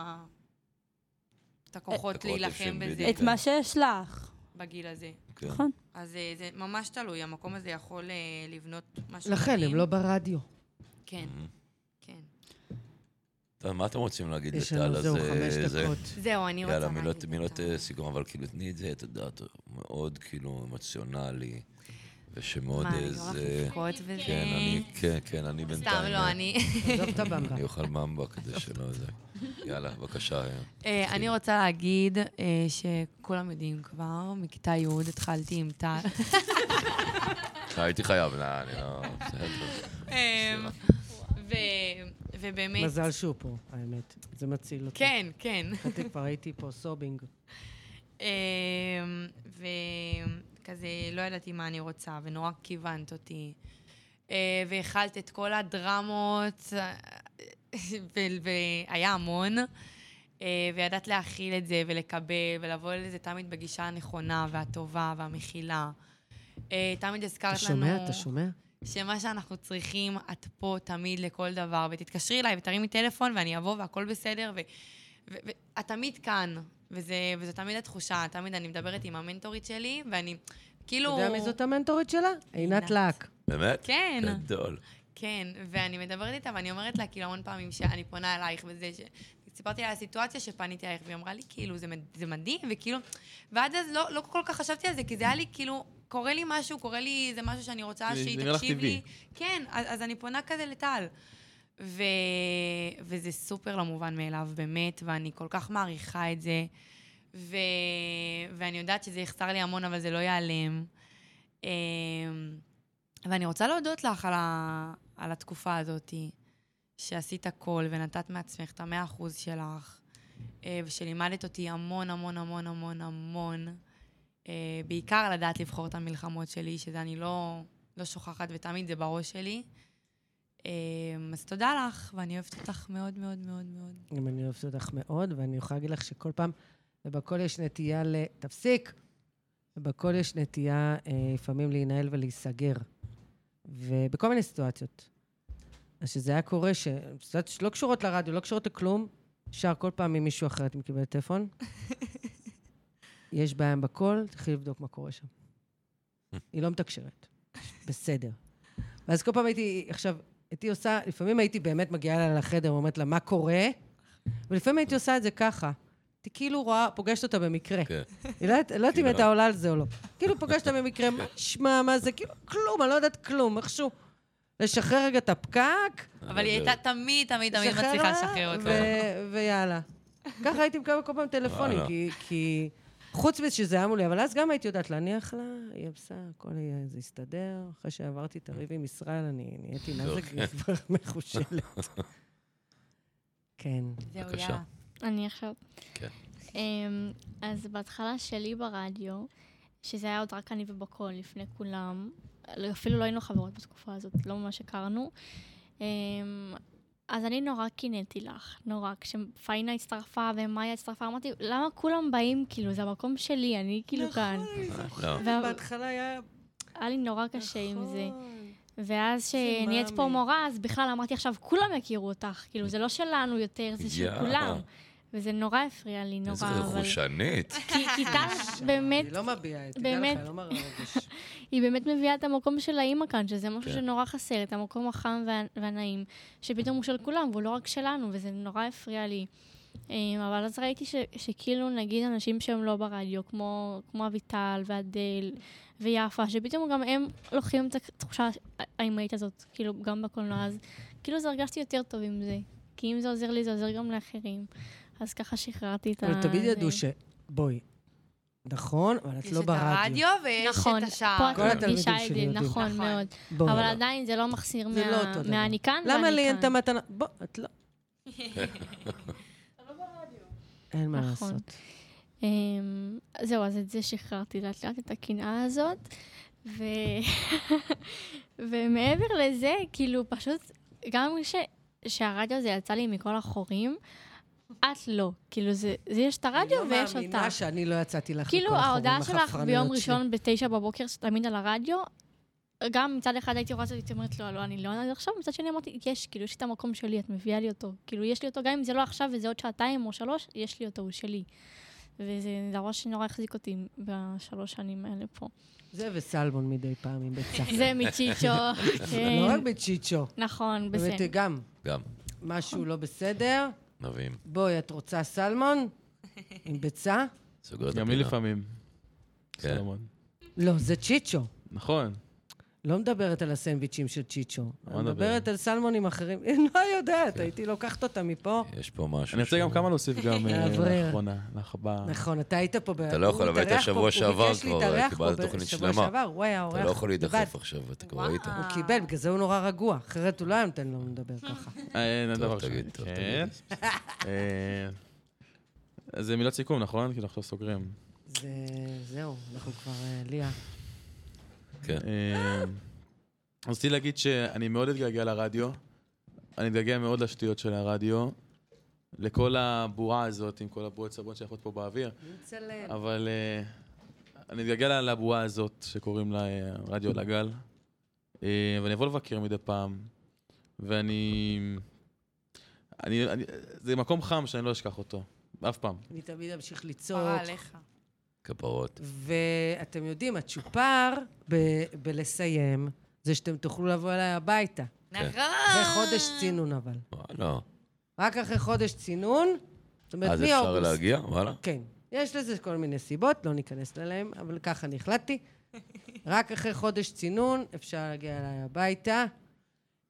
את הכוחות להילחם בזה. את מה שיש לך. בגיל הזה. נכון. אז זה ממש תלוי, המקום הזה יכול לבנות משהו. לכן, הם לא ברדיו. כן, כן. טוב, מה אתם רוצים להגיד יש לטל? לנו זהו חמש דקות. זהו, אני רוצה להגיד. יאללה, מילות סיכום, אבל כאילו תני את זה, את הדעת, מאוד כאילו אמוציונלי, ושמאוד מה, איזה... מה, אני לא חפקות וזה? כן, אני, כן, כן, אני בינתיים... סתם, לא, אני... עזוב את הבמבה. אני אוכל ממבה כדי שלא זה. יאללה, בבקשה. אני רוצה להגיד שכולם יודעים כבר, מכיתה י' התחלתי עם טל. הייתי חייב, לא, אני לא... ובאמת... מזל שהוא פה, האמת. זה מציל אותי. כן, כן. חטא כבר הייתי פה סובינג. וכזה לא ידעתי מה אני רוצה, ונורא כיוונת אותי. והחלת את כל הדרמות, והיה המון. וידעת להכיל את זה ולקבל, ולבוא לזה תמיד בגישה הנכונה והטובה והמכילה. תמיד הזכרת לנו... אתה שומע? אתה שומע? שמה שאנחנו צריכים, את פה תמיד לכל דבר, ותתקשרי אליי ותרימי טלפון ואני אבוא והכל בסדר, ואת תמיד כאן, וזו תמיד התחושה, תמיד אני מדברת עם המנטורית שלי, ואני כאילו... אתה יודע מי זאת המנטורית שלה? עינת לק. באמת? כן. גדול. כן, ואני מדברת איתה, ואני אומרת לה כאילו המון פעמים שאני פונה אלייך, וזה ש... סיפרתי לה הסיטואציה שפניתי אלייך, והיא אמרה לי כאילו, זה מדהים, וכאילו... ועד אז לא כל כך חשבתי על זה, כי זה היה לי כאילו... קורה לי משהו, קורה לי, זה משהו שאני רוצה שהיא תקשיב לי. כן, אז, אז אני פונה כזה לטל. ו... וזה סופר לא מובן מאליו, באמת, ואני כל כך מעריכה את זה. ו... ואני יודעת שזה יחסר לי המון, אבל זה לא ייעלם. ואני רוצה להודות לך על, ה... על התקופה הזאת, שעשית הכל ונתת מעצמך את המאה אחוז שלך, ושלימדת אותי המון, המון, המון, המון, המון. בעיקר לדעת לבחור את המלחמות שלי, שזה אני לא, לא שוכחת, ותמיד זה בראש שלי. אז תודה לך, ואני אוהבת אותך מאוד, מאוד, מאוד, מאוד. גם אני אוהבת אותך מאוד, ואני יכולה להגיד לך שכל פעם, ובכל יש נטייה ל... תפסיק! ובכל יש נטייה לפעמים להינהל ולהיסגר. ובכל מיני סיטואציות. אז שזה היה קורה, שסיטואציות שלא קשורות לרדיו, לא קשורות לכלום, שר כל פעם ממישהו אחרת, אם קיבל טלפון. יש בעיה בכל, תתחיל לבדוק מה קורה שם. היא לא מתקשרת. בסדר. ואז כל פעם הייתי, עכשיו, הייתי עושה, לפעמים הייתי באמת מגיעה לה לחדר, ואומרת לה, מה קורה? ולפעמים הייתי עושה את זה ככה. הייתי כאילו רואה, פוגשת אותה במקרה. היא לא יודעת אם הייתה עולה על זה או לא. כאילו פוגשת אותה במקרה, מה נשמע, מה זה? כאילו, כלום, אני לא יודעת כלום, איכשהו. לשחרר רגע את הפקק. אבל היא הייתה תמיד, תמיד, תמיד מצליחה לשחרר אותו. ויאללה. ככה הייתי מקבל כל פעם טלפונים, כי... חוץ מזה שזה היה מולי, אבל אז גם הייתי יודעת להניח לה, היא אבסה, הכל זה יסתדר. אחרי שעברתי את הריב עם ישראל, אני נהייתי נזק כבר מחושלת. כן. בבקשה. אני עכשיו. כן. אז בהתחלה שלי ברדיו, שזה היה עוד רק אני ובקול לפני כולם, אפילו לא היינו חברות בתקופה הזאת, לא ממש הכרנו. אז אני נורא קינאתי לך, נורא. כשפיינה הצטרפה ומאיה הצטרפה, אמרתי, למה כולם באים? כאילו, זה המקום שלי, אני כאילו כאן. נכון, בהתחלה היה... היה לי נורא קשה עם זה. ואז שנהיית פה מורה, אז בכלל אמרתי עכשיו, כולם יכירו אותך. כאילו, זה לא שלנו יותר, זה של כולם. וזה נורא הפריע לי, נורא. איזה רכושנית. כי טל באמת... היא לא מביעה, תדע לך, היא לא מראה רגש. היא באמת מביאה את המקום של האמא כאן, שזה משהו שנורא חסר, את המקום החם והנעים, שפתאום הוא של כולם, והוא לא רק שלנו, וזה נורא הפריע לי. אבל אז ראיתי שכאילו, נגיד, אנשים שהם לא ברדיו, כמו אביטל ואדל ויפה, שפתאום גם הם לוקחים את התחושה האמהית הזאת, כאילו, גם בקולנוע, אז כאילו זה הרגשתי יותר טוב עם זה. כי אם זה עוזר לי, זה עוזר גם לאחרים. אז ככה שחררתי את ה... אבל תמיד ידעו ש... בואי, נכון, אבל את לא ברדיו. יש את הרדיו ויש את השער. פה את מרגישה את זה, נכון מאוד. אבל עדיין זה לא מחסיר מהאני כאן ואני כאן. למה לי אין את המתנה? בוא, את לא. אין מה לעשות. זהו, אז את זה שחררתי לאט לאט את הקנאה הזאת. ומעבר לזה, כאילו פשוט, גם שהרדיו הזה יצא לי מכל החורים, את לא. כאילו, זה, זה יש את הרדיו ויש אותך. אני לא מאמינה שאני לא יצאתי לך כאילו, ההודעה שלך ביום ראשון בתשע בבוקר, תמיד על הרדיו, גם מצד אחד הייתי רואה את זה, הייתי אומרת, לא, לא, אני לא עונה עכשיו, מצד שני אמרתי, יש, כאילו, יש את המקום שלי, את מביאה לי אותו. כאילו, יש לי אותו, גם אם זה לא עכשיו וזה עוד שעתיים או שלוש, יש לי אותו, הוא שלי. וזה דבר שנורא החזיק אותי בשלוש שנים האלה פה. זה וסלמון מדי פעם עם ביצה. זה מצ'יצ'ו. לא רק בצ'יצ'ו. נכון, בסדר. באמת, גם. גם. משהו לא בסדר. נבים. בואי, את רוצה סלמון? עם ביצה? גם לי לפעמים. כן. לא, זה צ'יצ'ו. נכון. לא מדברת על הסנדוויצ'ים של צ'יצ'ו. אני מדברת על סלמונים אחרים. אני לא יודעת, הייתי לוקחת אותה מפה. יש פה משהו. אני רוצה גם כמה להוסיף גם לאחרונה. נכון, אתה היית פה... אתה לא יכול, אבל היית שבוע שעבר כבר, קיבלת תוכנית שלמה. שבוע שעבר, וואי, האורח. אתה לא יכול להידחף עכשיו, אתה כבר היית. הוא קיבל, בגלל זה הוא נורא רגוע. אחרת הוא לא היה נותן לו לדבר ככה. אין דבר טוב, תגיד, טוב, תגיד. אז זה מילות סיכום, נכון? כי אנחנו סוגרים. זהו, אנחנו כבר... ליה. כן. רציתי להגיד שאני מאוד אתגעגע לרדיו, אני אתגעגע מאוד לשטויות של הרדיו, לכל הבועה הזאת, עם כל הבועות סבון שיכות פה באוויר. אבל אני אתגעגע לבועה הזאת שקוראים לה רדיו על הגל, ואני אבוא לבקר מדי פעם, ואני... אני, אני, זה מקום חם שאני לא אשכח אותו, אף פעם. אני תמיד אמשיך לצעוק. פרה עליך. כפרות. ואתם יודעים, הצ'ופר ב- בלסיים, זה שאתם תוכלו לבוא אליי הביתה. נכון. אחרי חודש צינון אבל. לא. רק אחרי חודש צינון, זאת אומרת, אז מאוגוסט. אפשר להגיע? וואלה. כן. יש לזה כל מיני סיבות, לא ניכנס להם, אבל ככה אני החלטתי. רק אחרי חודש צינון אפשר להגיע אליי הביתה.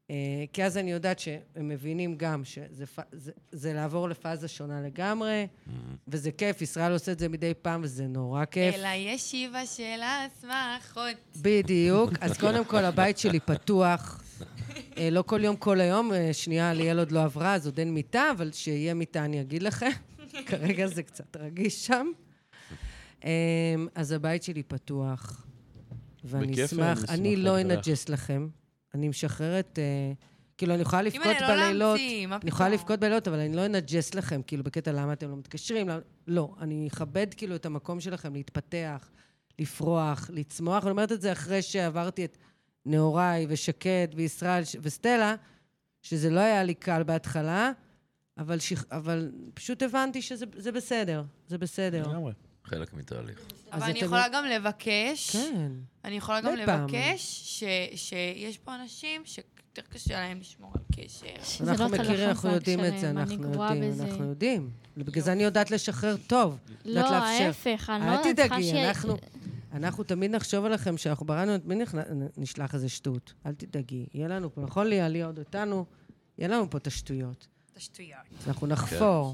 כי אז אני יודעת שהם מבינים גם שזה פ- זה, זה לעבור לפאזה שונה לגמרי, וזה כיף, ישראל עושה את זה מדי פעם, וזה נורא כיף. אלא ישיבה של השמחות. בדיוק. אז קודם כל, הבית שלי פתוח. אה, לא כל יום, כל היום. אה, שנייה, ליאל עוד לא עברה, אז עוד אין מיטה, אבל שיהיה מיטה אני אגיד לכם. כרגע זה קצת רגיש שם. אה, אז הבית שלי פתוח. ואני בכיף, אשמח, אני אני אשמח לא להתארח. אנג'ס לכם. אני משחררת, אה, כאילו, אני יכולה לבכות אימא'לה, לא בלילות. להמציא, מה אני יכולה פתאום? לבכות בלילות, אבל אני לא אנג'ס לכם, כאילו, בקטע למה אתם לא מתקשרים. למה- לא, אני אכבד כאילו את המקום שלכם להתפתח, לפרוח, לצמוח. אני אומרת את זה אחרי שעברתי את נאוריי ושקד וישראל ש- וסטלה, שזה לא היה לי קל בהתחלה, אבל, שכ... אבל פשוט הבנתי שזה זה בסדר, זה בסדר. לגמרי. חלק מתהליך. אז אבל אני אתם- יכולה גם לבקש, כן. אני יכולה גם מדי פעם. לבקש ש- שיש פה אנשים שיותר קשה להם לשמור על קשר. שזה אנחנו לא תל מכירים, אנחנו החזק יודעים את זה, שלהם, אני אנחנו גרועה יודעים, בזה. אנחנו יודעים. בגלל זה אני יודעת לשחרר טוב. לא, יודעת לאפשר. ההפך, אני לא אל יודעת, צריכה תדאגי, ש... אנחנו, אנחנו תמיד נחשוב עליכם שאנחנו ברענו, תמיד נכ- נשלח איזה שטות. אל תדאגי. יהיה לנו פה, נכון לי, עלי עוד אותנו, יהיה לנו פה את השטויות. את השטויות. אנחנו נחפור.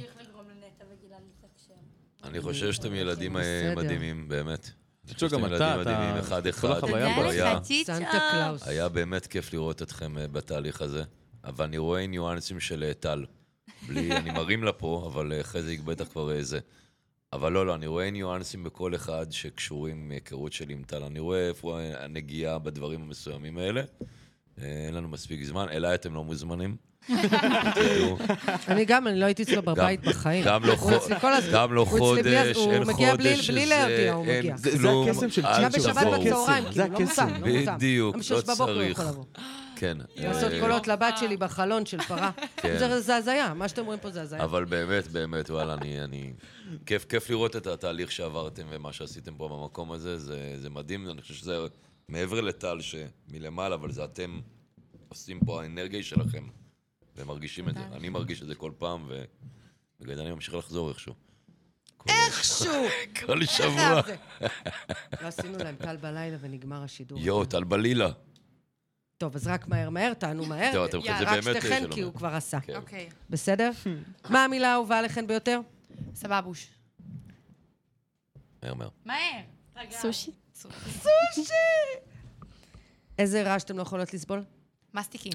אני חושב שאתם ילדים אה, בסדר. מדהימים, באמת. אני צ'ו, חושב גם שאתם אתה, ילדים אתה- מדהימים, אחד כל אחד. החוויה תודה היה- לך, צ'יצ'ו. סנטה קלאוס. היה באמת כיף לראות אתכם אה, בתהליך הזה, אבל אני רואה ניואנסים של אה, טל. בלי, אני מרים לה פה, אבל אה, חזיק בטח כבר איזה. אבל לא, לא, אני רואה ניואנסים בכל אחד שקשורים מהיכרות שלי עם טל. אני רואה איפה הנגיעה בדברים המסוימים האלה. אה, אין לנו מספיק זמן, אליי אתם לא מוזמנים. תדעו. אני גם, אני לא הייתי אצלו בבית בחיים. גם לא הוא אצלי כל הזמן. גם לא הוא אצלי בלי- חודש, הוא אין מגיע בלי- חודש, בלי שזה- להודיע, הוא אין מגיע. זה- זה כלום, הקסם של אל גם צ'יצ'ו. בשבת תבואו. בצהריים, זה כאילו, לא הקסם. מוגזם, לא מוגזם. בדיוק, גם בשש לא בבוקר הוא צריך. יכול לבוא. כן. לעשות אה, קולות לבת שלי בחלון של פרה. כן. זה זה הזיה, מה שאתם רואים פה זה הזיה. אבל באמת, באמת, וואלה, אני, אני... כיף, כיף לראות את התהליך שעברתם ומה שעשיתם פה במקום הזה, זה, זה מדהים, אני חושב שזה מעבר לטל שמלמעלה, אבל זה אתם עושים פה, האנרגיה היא שלכם, ומרגישים את זה. אני מרגיש את זה כל פעם, ובגלל זה אני ממשיך לחזור איכשהו. איכשהו! כל שבוע. לא עשינו להם טל בלילה ונגמר השידור. יואו, טל בלילה. טוב, אז רק מהר מהר, תענו מהר. טוב, אתם יאללה, זה רק באמת שתיכן, שלא כי הוא מהר. כבר עשה. כן. אוקיי, בסדר? מה המילה האהובה עליכן ביותר? סבבוש. מהר, מהר. מהר. סושי? איזה רעש אתם לא יכולות לסבול? מסטיקים.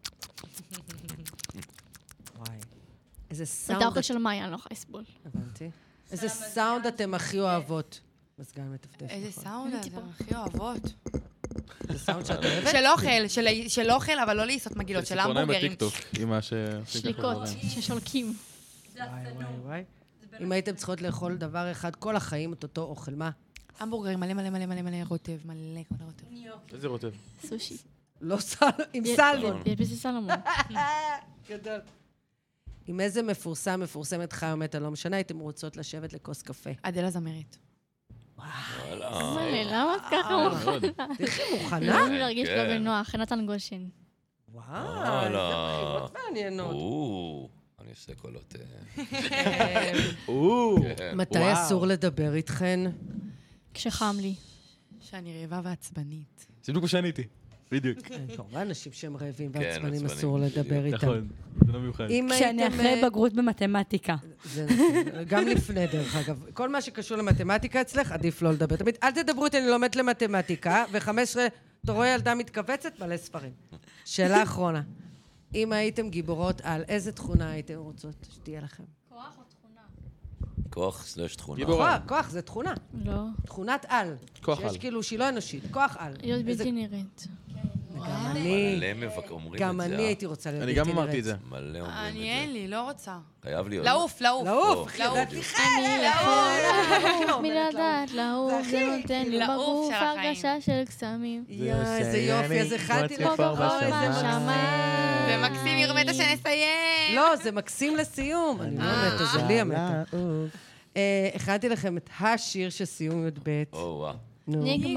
וואי. איזה את סאונד... האוכל את- של מאיה, אני לא יכולה לסבול. הבנתי. איזה סאונד אתם הכי אוהבות? מזגן מטפטף. איזה נכון. סאונד אתם הכי אוהבות. זה סאונד שאת אוהבת? של אוכל, של- של אוכל, אבל לא לעשות מגילות, של ציפורניים המבורגרים. בטיקטוק, עם מה שעושים ככה שליקות דברים. ששולקים. וואי, וואי, וואי. אם הייתם צריכות לאכול דבר אחד כל החיים, את אותו אוכל, מה? המבורגרים מלא מלא מלא מלא מלא רוטב, מלא מלא רוטב. איזה רוטב. סושי. לא סל... עם סלמון. יש בזה סלמון. גדול. עם איזה מפורסם, מפורסמת חי או מתה, לא משנה, הייתם רוצות לשבת לכוס קפה. אדלה זמרת. וואלה. מלא, למה את ככה מוכנה? תלכי מוכנה? לא לי להרגיש כן. לא בנוח, נתן גושן. וואו, וואלה. איזה בחירות מעניינות. או, אני עושה קולות... אה, או, כן. מתי וואו. אסור לדבר איתכן? כשחם לי. שאני רעבה ועצבנית. זה בדיוק מה שאני איתי. בדיוק. כמובן, אנשים שהם רעבים כן, ועצבנים עצבנים, אסור לדבר איתם. נכון, זה לא מיוחד. אם כשאני הייתם, אחרי אה, בגרות במתמטיקה. זה נכון, גם לפני, דרך אגב. כל מה שקשור למתמטיקה אצלך, עדיף לא לדבר. תמיד, אל תדברו איתי, אני לומדת למתמטיקה, וחמש עשרה, אתה רואה ילדה מתכווצת, מלא ספרים. שאלה אחרונה. אם הייתם גיבורות על, איזה תכונה הייתם רוצות שתהיה לכם? כוח או תכונה? כוח סלש תכונה. גיבור. כוח, כוח זה תכונה. לא. תכונת על. כוח שיש על. כאילו שהיא לא אנושית. כוח על. להיות איזה- בלתי נראית. גם אני, מלא מבק- אומרים גם את זה. אני אה? הייתי רוצה להיות אני בלתי גם אמרתי את נראית. זה. מלא אומרים אני, את זה. אין לי, לא רוצה. חייב להיות. לעוף, לעוף. לעוף, אחי, לעוף. ידעתי לך. אני יכול לעוף מלדעת לעוף, זה זה הכי- נותן לי לעוף בגוף של החיים. הרגשה של קסמים. יא, איזה יופי, אז הכנתי לך. כמו כמו אוי, איזה בשמיים. מקסים. ומקסים ירמתה שנסיים. לא, זה מקסים לסיום. אני לא מתה, זה לי המתה. אה, הכנתי לכם את השיר של סיום י"ב. או, וואו. נו. נגמר.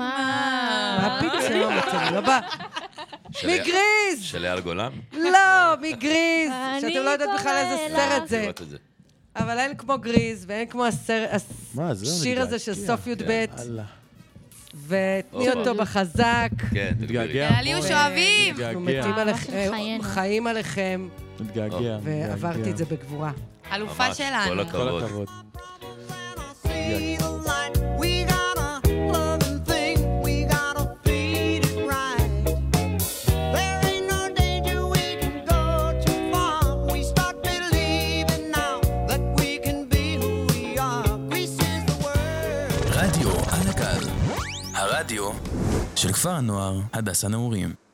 מה פתאום? אתם לא בא... של- מגריז! של אייל גולן? לא, מגריז! אני שאתם לא יודעות בכלל איזה קורא סרט לך. זה. לראות את זה. אבל אין כמו גריז, ואין כמו הסר- מה, זהו, השיר הזה של נתגעגע. סוף י"ב. יאללה. ותני אותו בחזק. כן, מתגעגע. יאללה, שואבים! אנחנו מתים עליכם, חיים עליכם, מתגעגע. ועברתי את זה בגבורה. אלופה ממש, שלנו. כל הכבוד. כל הכבוד. רדיו על הגל, הרדיו של כפר הנוער הדס הנעורים.